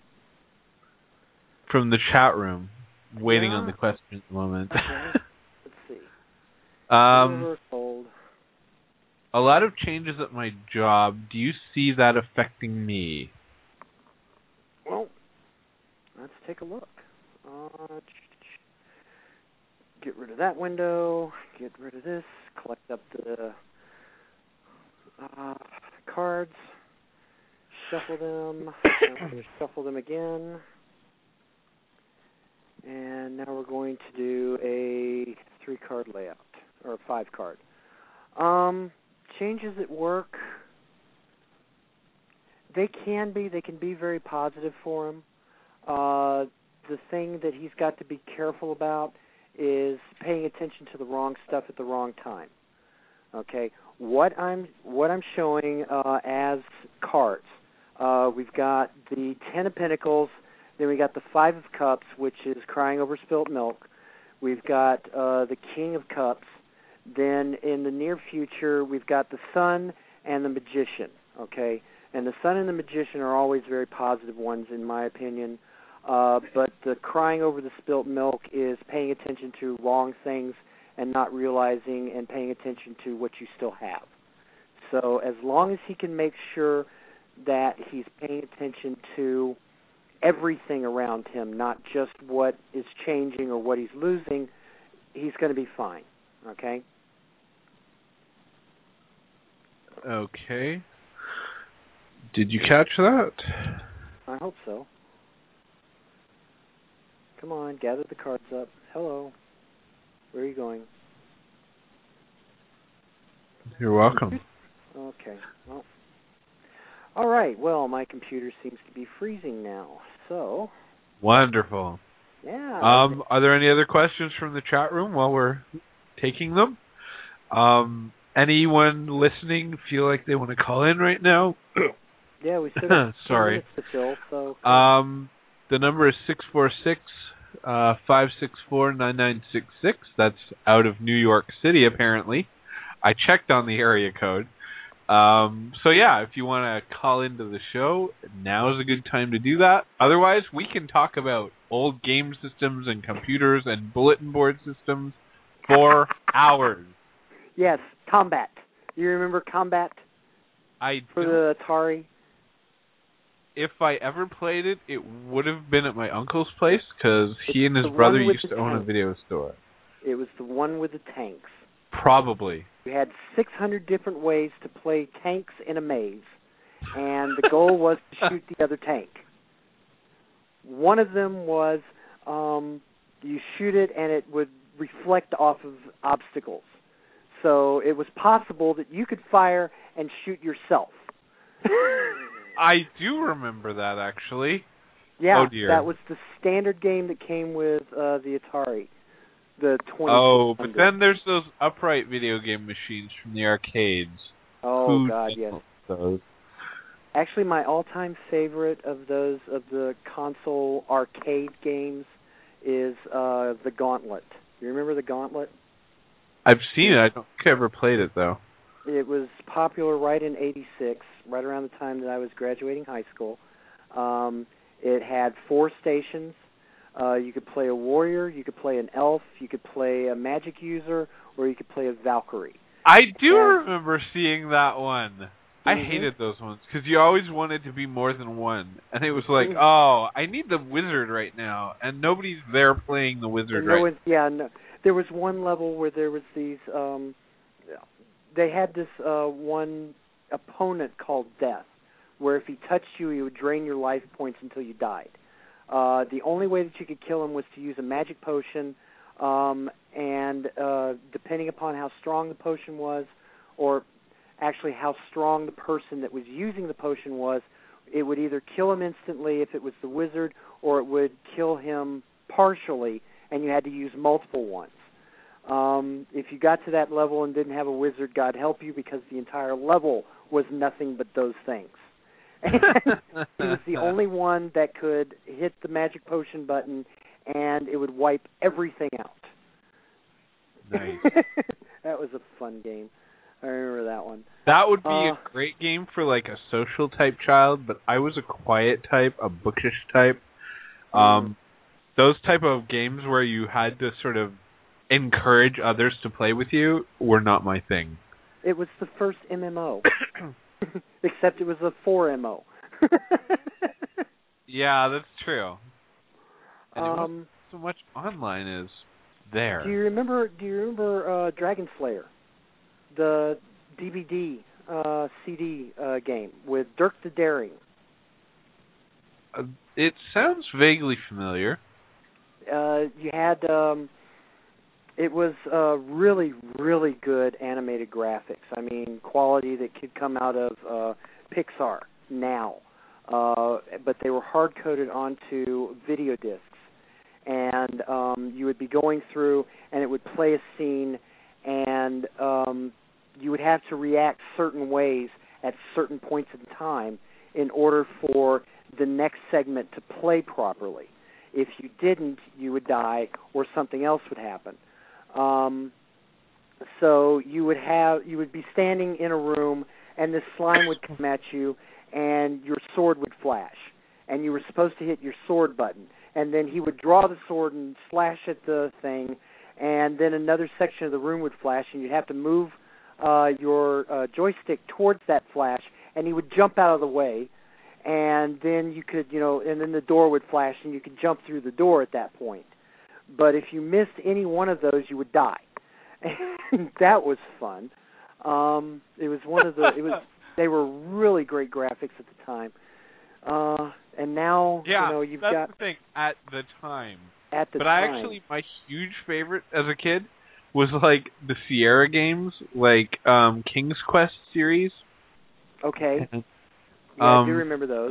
from the chat room, waiting Yeah. on the question at the moment. Okay. Let's see. um, Silver, gold. a lot of changes at my job. Do you see that affecting me? Well, let's take a look. Uh, get rid of that window. Get rid of this. Collect up the uh, cards. Shuffle them. I'm going to shuffle them again. And now we're going to do a three-card layout, or a five-card. Um, changes at work, they can be. They can be very positive for him. Uh, the thing that he's got to be careful about is paying attention to the wrong stuff at the wrong time. Okay, what I'm what I'm showing uh, as cards. Uh, we've got the Ten of Pentacles. Then we got the Five of Cups, which is crying over spilt milk. We've got uh, the King of Cups. Then in the near future, we've got the Sun and the Magician. Okay, and the Sun and the Magician are always very positive ones, in my opinion. Uh, but the crying over the spilt milk is paying attention to wrong things and not realizing and paying attention to what you still have. So as long as he can make sure that he's paying attention to everything around him, not just what is changing or what he's losing, he's going to be fine. Okay? Okay. Did you catch that? I hope so. Come on, gather the cards up. Hello. Where are you going? You're welcome. Okay. Well, all right. Well, my computer seems to be freezing now. So. Wonderful. Yeah. Um, are there any other questions from the chat room while we're taking them? Um, anyone listening feel like they want to call in right now? Yeah, we still got Sorry. minutes to fill. So. Um, the number is six four six, five six four, nine nine six six. That's out of New York City, apparently. I checked on the area code. Um, so yeah, if you want to call into the show, now is a good time to do that. Otherwise, we can talk about old game systems and computers and bulletin board systems for hours. Yes, Combat. You remember Combat? I for don't. the Atari. If I ever played it, it would have been at my uncle's place because he and his the brother one with used the to own a tanks. video store. It was the one with the tanks. Probably. We had six hundred different ways to play tanks in a maze, and the goal was to shoot the other tank. One of them was um, you shoot it and it would reflect off of obstacles. So it was possible that you could fire and shoot yourself. I do remember that, actually. Yeah, oh, dear. That was the standard game that came with uh, the Atari. The twenty. Oh, but then there's those upright video game machines from the arcades. Oh, Who God, yes. Those? Actually, my all-time favorite of those of the console arcade games is uh, the Gauntlet. You remember the Gauntlet? I've seen it. I don't think I ever played it, though. It was popular right in eighty-six, right around the time that I was graduating high school. Um, it had four stations. Uh, you could play a warrior, you could play an elf, you could play a magic user, or you could play a Valkyrie. I do and, remember seeing that one. Mm-hmm. I hated those ones because you always wanted to be more than one. And it was like, Mm-hmm. oh, I need the wizard right now. And nobody's there playing the wizard no right one, Yeah, no, there was one level where there was these, um, they had this uh, one opponent called Death, where if he touched you, he would drain your life points until you died. Uh, the only way that you could kill him was to use a magic potion, um, and uh, depending upon how strong the potion was, or actually how strong the person that was using the potion was, it would either kill him instantly if it was the wizard, or it would kill him partially, and you had to use multiple ones. Um, if you got to that level and didn't have a wizard, God help you, because the entire level was nothing but those things. And he was the only one that could hit the magic potion button, and it would wipe everything out. Nice. That was a fun game. I remember that one. That would be uh, a great game for like a social type child, but I was a quiet type, a bookish type. Um, mm-hmm. Those type of games where you had to sort of encourage others to play with you were not my thing. It was the first M M O. Except it was a four M O. Yeah, that's true. And it wasn't Um, so much online as there. do you remember? Do you remember uh, Dragon Slayer, the D V D uh, C D uh, game with Dirk the Daring? Uh, it sounds vaguely familiar. Uh, you had. Um, it was uh, really, really good animated graphics. I mean, quality that could come out of uh, Pixar now. Uh, but they were hard-coded onto video discs. And um, you would be going through, and it would play a scene, and um, you would have to react certain ways at certain points in time in order for the next segment to play properly. If you didn't, you would die, or something else would happen. Um, so you would have you would be standing in a room, and this slime would come at you, and your sword would flash, and you were supposed to hit your sword button, and then he would draw the sword and slash at the thing, and then another section of the room would flash, and you'd have to move uh, your uh, joystick towards that flash, and he would jump out of the way, and then you could, you know, and then the door would flash, and you could jump through the door at that point. But if you missed any one of those, you would die. And that was fun. Um, it was one of the. It was. They were really great graphics at the time. Uh, and now, Yeah, you know, you've that's got the thing at the time. at the but time. I actually, my huge favorite as a kid was like the Sierra games, like um, King's Quest series. Okay. Yeah, Yeah, um, I do remember those.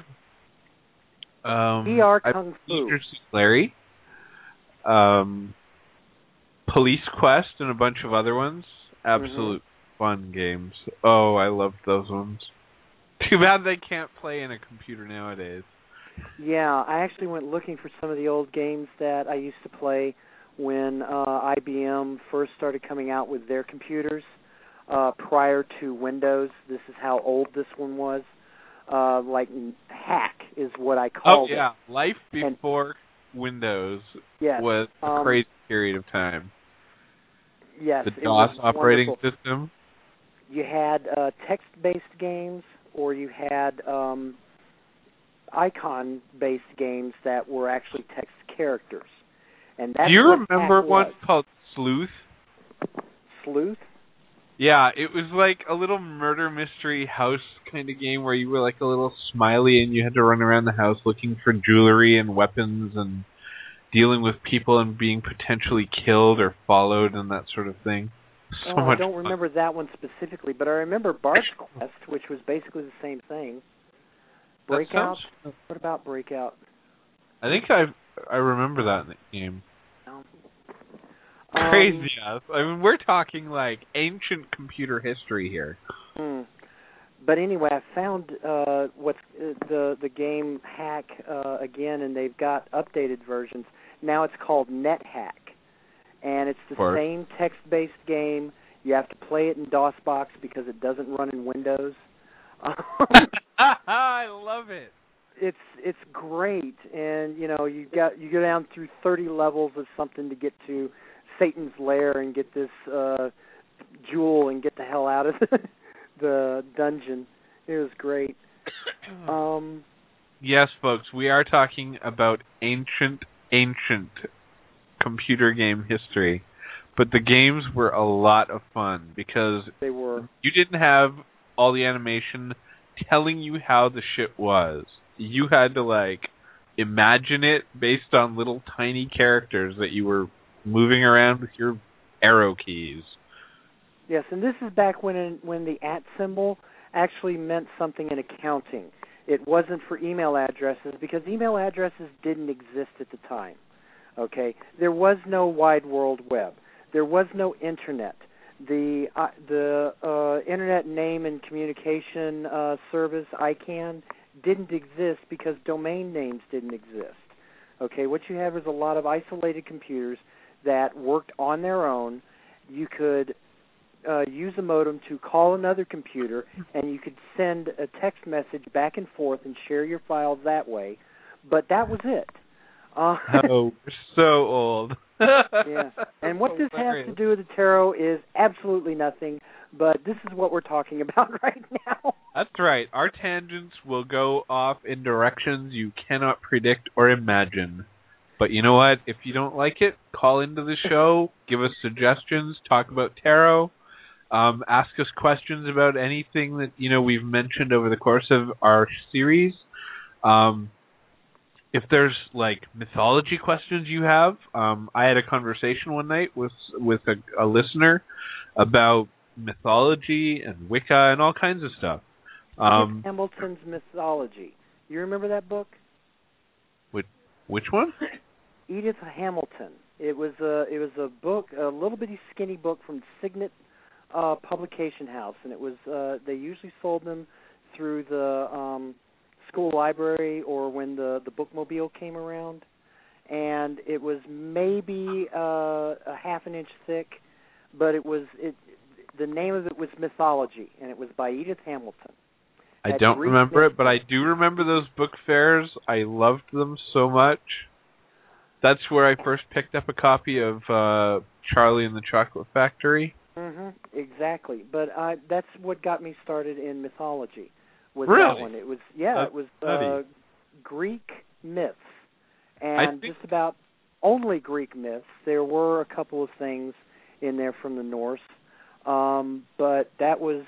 um, E R I- Kung Fu. Larry. Um, Police Quest and a bunch of other ones. Absolute Mm-hmm. fun games. Oh, I loved those ones. Too bad they can't play in a computer nowadays. Yeah, I actually went looking for some of the old games that I used to play when uh, I B M first started coming out with their computers uh, prior to Windows. This is how old this one was. Uh, like Hack is what I Oh, called yeah. it. Life before Windows Yes, was a um, crazy period of time. Yes, The it was DOS operating wonderful. system. You had uh, text-based games, or you had um, icon-based games that were actually text characters. And that's Do you what remember Hack one was. called Sleuth? Sleuth? Yeah, it was like a little murder mystery house kind of game where you were like a little smiley and you had to run around the house looking for jewelry and weapons and dealing with people and being potentially killed or followed and that sort of thing. So oh, much I don't fun. remember that one specifically, but I remember Bar's Quest, which was basically the same thing. That Breakout? sounds- What about Breakout? I think I I remember that in the game. No. Crazy, Um, yes. I mean, we're talking like ancient computer history here. Hmm. But anyway, I found uh, what's uh, the the game Hack uh, again, and they've got updated versions. Now it's called NetHack, and it's the Or- same text-based game. You have to play it in DOSBox because it doesn't run in Windows. Um, I love it. it's it's great, and you know you got you go down through thirty levels of something to get to Satan's lair and get this uh, jewel and get the hell out of the, the dungeon. It was great. Um, Yes, folks, we are talking about ancient, ancient computer game history. But the games were a lot of fun because they were. you didn't have all the animation telling you how the shit was. You had to, like, imagine it based on little tiny characters that you were moving around with your arrow keys. Yes, and this is back when when the at symbol actually meant something in accounting. It wasn't for email addresses because email addresses didn't exist at the time. Okay, there was no wide world web. There was no internet. The uh, the uh, Internet Name and Communication uh, Service, I CANN, didn't exist because domain names didn't exist. Okay, what you have is a lot of isolated computers that worked on their own. You could uh, use a modem to call another computer, and you could send a text message back and forth and share your files that way. But that was it. Uh, Oh, we're so old. yeah. And what this has to do with the tarot is absolutely nothing, but this is what we're talking about right now. That's right. Our tangents will go off in directions you cannot predict or imagine. But you know what? If you don't like it, call into the show, give us suggestions, talk about tarot, um, ask us questions about anything that you know we've mentioned over the course of our series. Um, if there's like mythology questions you have, um, I had a conversation one night with with a, a listener about mythology and Wicca and all kinds of stuff. Um, Edith Hamilton's Mythology. You remember that book? which which one? Edith Hamilton. It was a it was a book, a little bitty skinny book from Signet uh, Publication House, and it was uh, they usually sold them through the um, school library or when the the bookmobile came around, and it was maybe uh, a half an inch thick, but it was it. The name of it was Mythology, and it was by Edith Hamilton. I don't remember it, but I do remember those book fairs. I loved them so much. That's where I first picked up a copy of uh, Charlie and the Chocolate Factory. Mm-hmm, exactly. But I, that's what got me started in mythology. Was really? That one. It was yeah. That's it was funny. uh, Greek myths, and think... just about only Greek myths. There were a couple of things in there from the Norse, um, but that was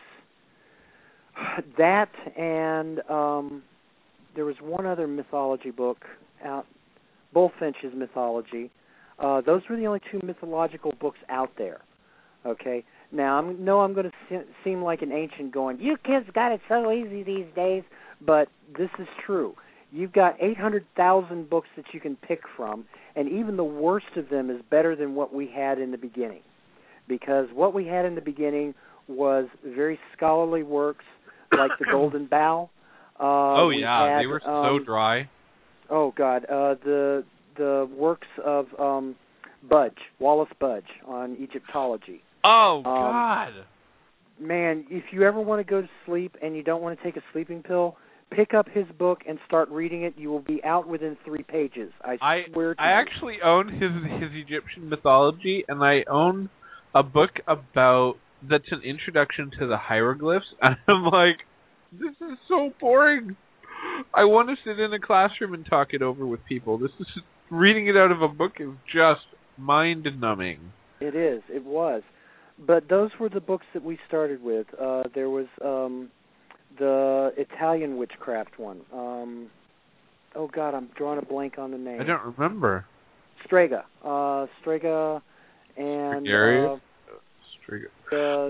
that, and um, there was one other mythology book out. Bullfinch's Mythology. Uh, those were the only two mythological books out there. Okay. Now, I know I'm going to se- seem like an ancient going, you kids got it so easy these days, but this is true. You've got eight hundred thousand books that you can pick from, and even the worst of them is better than what we had in the beginning. Because what we had in the beginning was very scholarly works like The Golden Bough. Uh, oh, yeah. had, they were um, so dry. Oh God, uh, the the works of um, Budge, Wallace Budge on Egyptology. Oh um, God, man! If you ever want to go to sleep and you don't want to take a sleeping pill, pick up his book and start reading it. You will be out within three pages. I, I swear to I you. actually own his his Egyptian mythology, and I own a book about that's an introduction to the hieroglyphs. And I'm like, this is so boring. I want to sit in a classroom and talk it over with people. This is reading it out of a book is just mind-numbing. It is. It was. But those were the books that we started with. Uh, there was um, the Italian witchcraft one. Um, oh God, I'm drawing a blank on the name. I don't remember. Strega. Uh, Strega and Strega. uh, Strega. the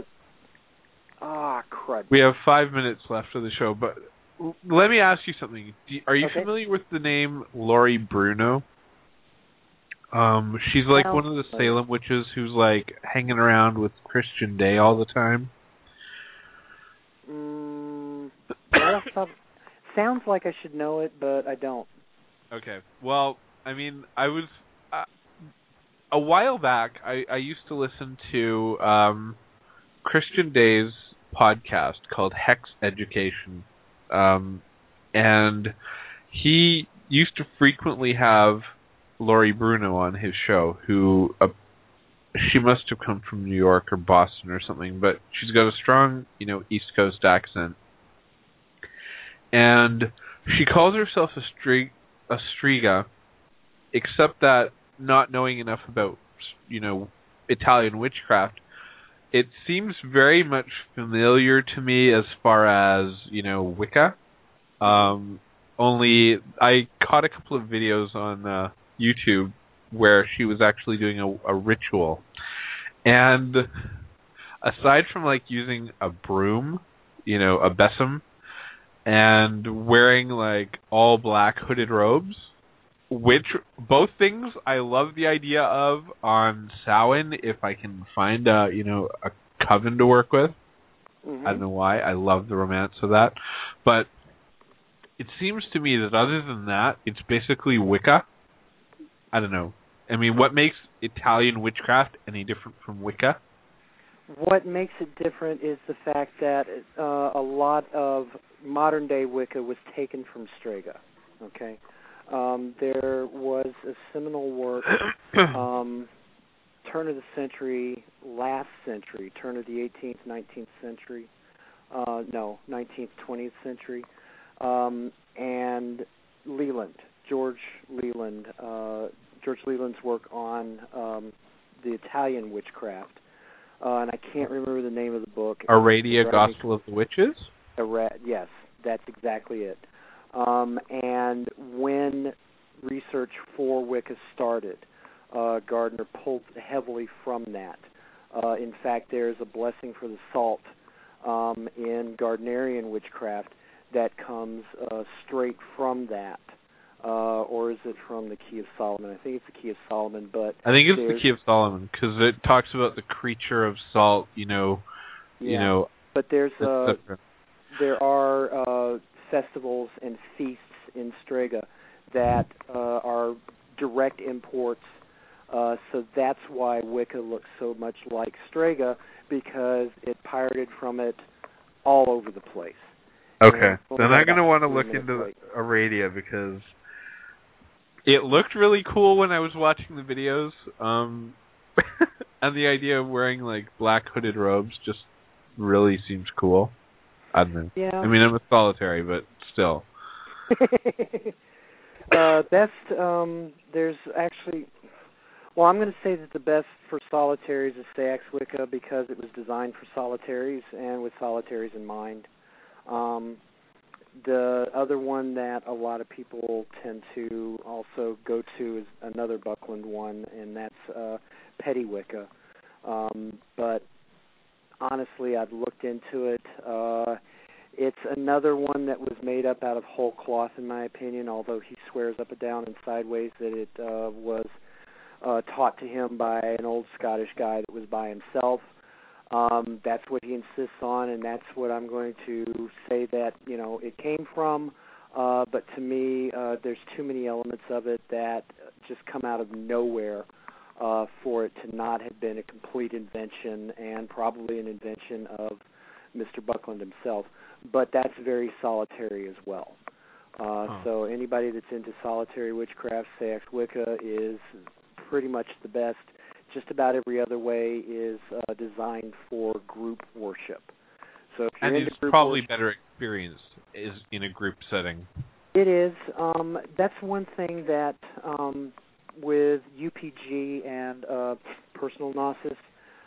ah crud. We have five minutes left of the show, but let me ask you something. Do you, are you okay. familiar with the name Laurie Bruno? Um, she's like Sounds one of the Salem witches who's like hanging around with Christian Day all the time. Mm, well, that's sounds like I should know it, but I don't. Okay. Well, I mean, I was uh, a while back. I, I used to listen to um, Christian Day's podcast called Hex Education. Um, and he used to frequently have Laurie Bruno on his show, who uh, she must have come from New York or Boston or something, but she's got a strong, you know, East Coast accent. And she calls herself a strig, a striga, except that not knowing enough about, you know, Italian witchcraft, it seems very much familiar to me as far as, you know, Wicca. Um, only I caught a couple of videos on uh, YouTube where she was actually doing a, a ritual. And aside from, like, using a broom, you know, a besom, and wearing, like, all black hooded robes, which both things I love the idea of on Samhain if I can find a, you know, a coven to work with. Mm-hmm. I don't know why. I love the romance of that. But it seems to me that other than that, it's basically Wicca. I don't know. I mean, what makes Italian witchcraft any different from Wicca? What makes it different is the fact that uh, a lot of modern-day Wicca was taken from Strega, okay? Um, there was a seminal work, um, turn of the century, last century, turn of the eighteenth, nineteenth century, uh, no, nineteenth, twentieth century, um, and Leland, George Leland, uh, George Leland's work on um, the Italian witchcraft, uh, and I can't remember the name of the book. Aradia Gospel of the Witches? Ara- yes, that's exactly it. Um, and when research for Wicca started, uh, Gardner pulled heavily from that. Uh, in fact, there's a blessing for the salt um, in Gardnerian witchcraft that comes uh, straight from that. Uh, or is it from the Key of Solomon? I think it's the Key of Solomon, but I think it's the Key of Solomon because it talks about the creature of salt. You know, yeah, you know. But there's uh, there are uh, festivals and feasts in Strega that uh, are direct imports. Uh, so that's why Wicca looks so much like Strega, because it pirated from it all over the place. Okay, then I'm going to want to look into late. Aradia because it looked really cool when I was watching the videos, um, and the idea of wearing like black hooded robes just really seems cool. I don't know. Yeah. I mean, I'm a solitary, but still. uh, best, um, there's actually, well, I'm going to say that the best for solitaries is Sayax Wicca because it was designed for solitaries and with solitaries in mind. Um, the other one that a lot of people tend to also go to is another Buckland one, and that's uh, Petty Wicca. Um, but honestly, I've looked into it. Uh, it's another one that was made up out of whole cloth, in my opinion, although he swears up and down and sideways that it uh, was uh, taught to him by an old Scottish guy that was by himself. Um, that's what he insists on, and that's what I'm going to say that, you know, it came from. Uh, but to me, uh, there's too many elements of it that just come out of nowhere uh, for it to not have been a complete invention, and probably an invention of Mister Buckland himself. But that's very solitary as well. Uh, oh. So anybody that's into solitary witchcraft, Sayax Wicca is pretty much the best. Just about every other way is uh, designed for group worship. So if you're and into it's group probably worship, better experienced is in a group setting. It is. Um, that's one thing that um, with U P G and uh, personal gnosis,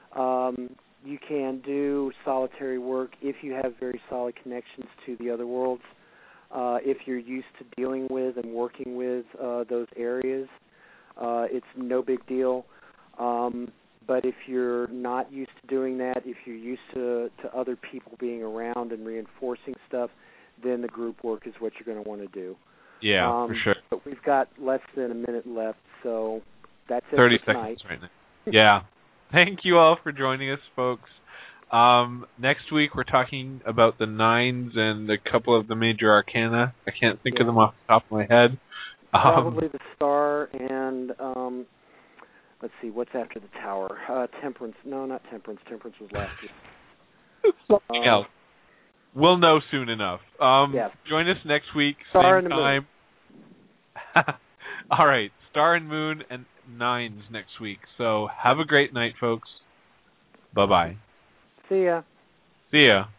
um, you can do solitary work if you have very solid connections to the other worlds. Uh, if you're used to dealing with and working with uh, those areas, uh, it's no big deal. Um, but if you're not used to doing that, if you're used to, to other people being around and reinforcing stuff, then the group work is what you're going to want to do. Yeah, um, for sure. But we've got less than a minute left, so that's it thirty for seconds tonight. right now. Yeah. Thank you all for joining us, folks. Um, next week we're talking about the nines and a couple of the major arcana. I can't think yeah. of them off the top of my head. Probably um, the star and... Um, Let's see, what's after the tower? Uh, temperance. No, not temperance. Temperance was last year. Something uh, else. We'll know soon enough. Um, yeah. Join us next week, Star same and the time. All right, Star and Moon and Nines next week. So have a great night, folks. Bye-bye. See ya. See ya.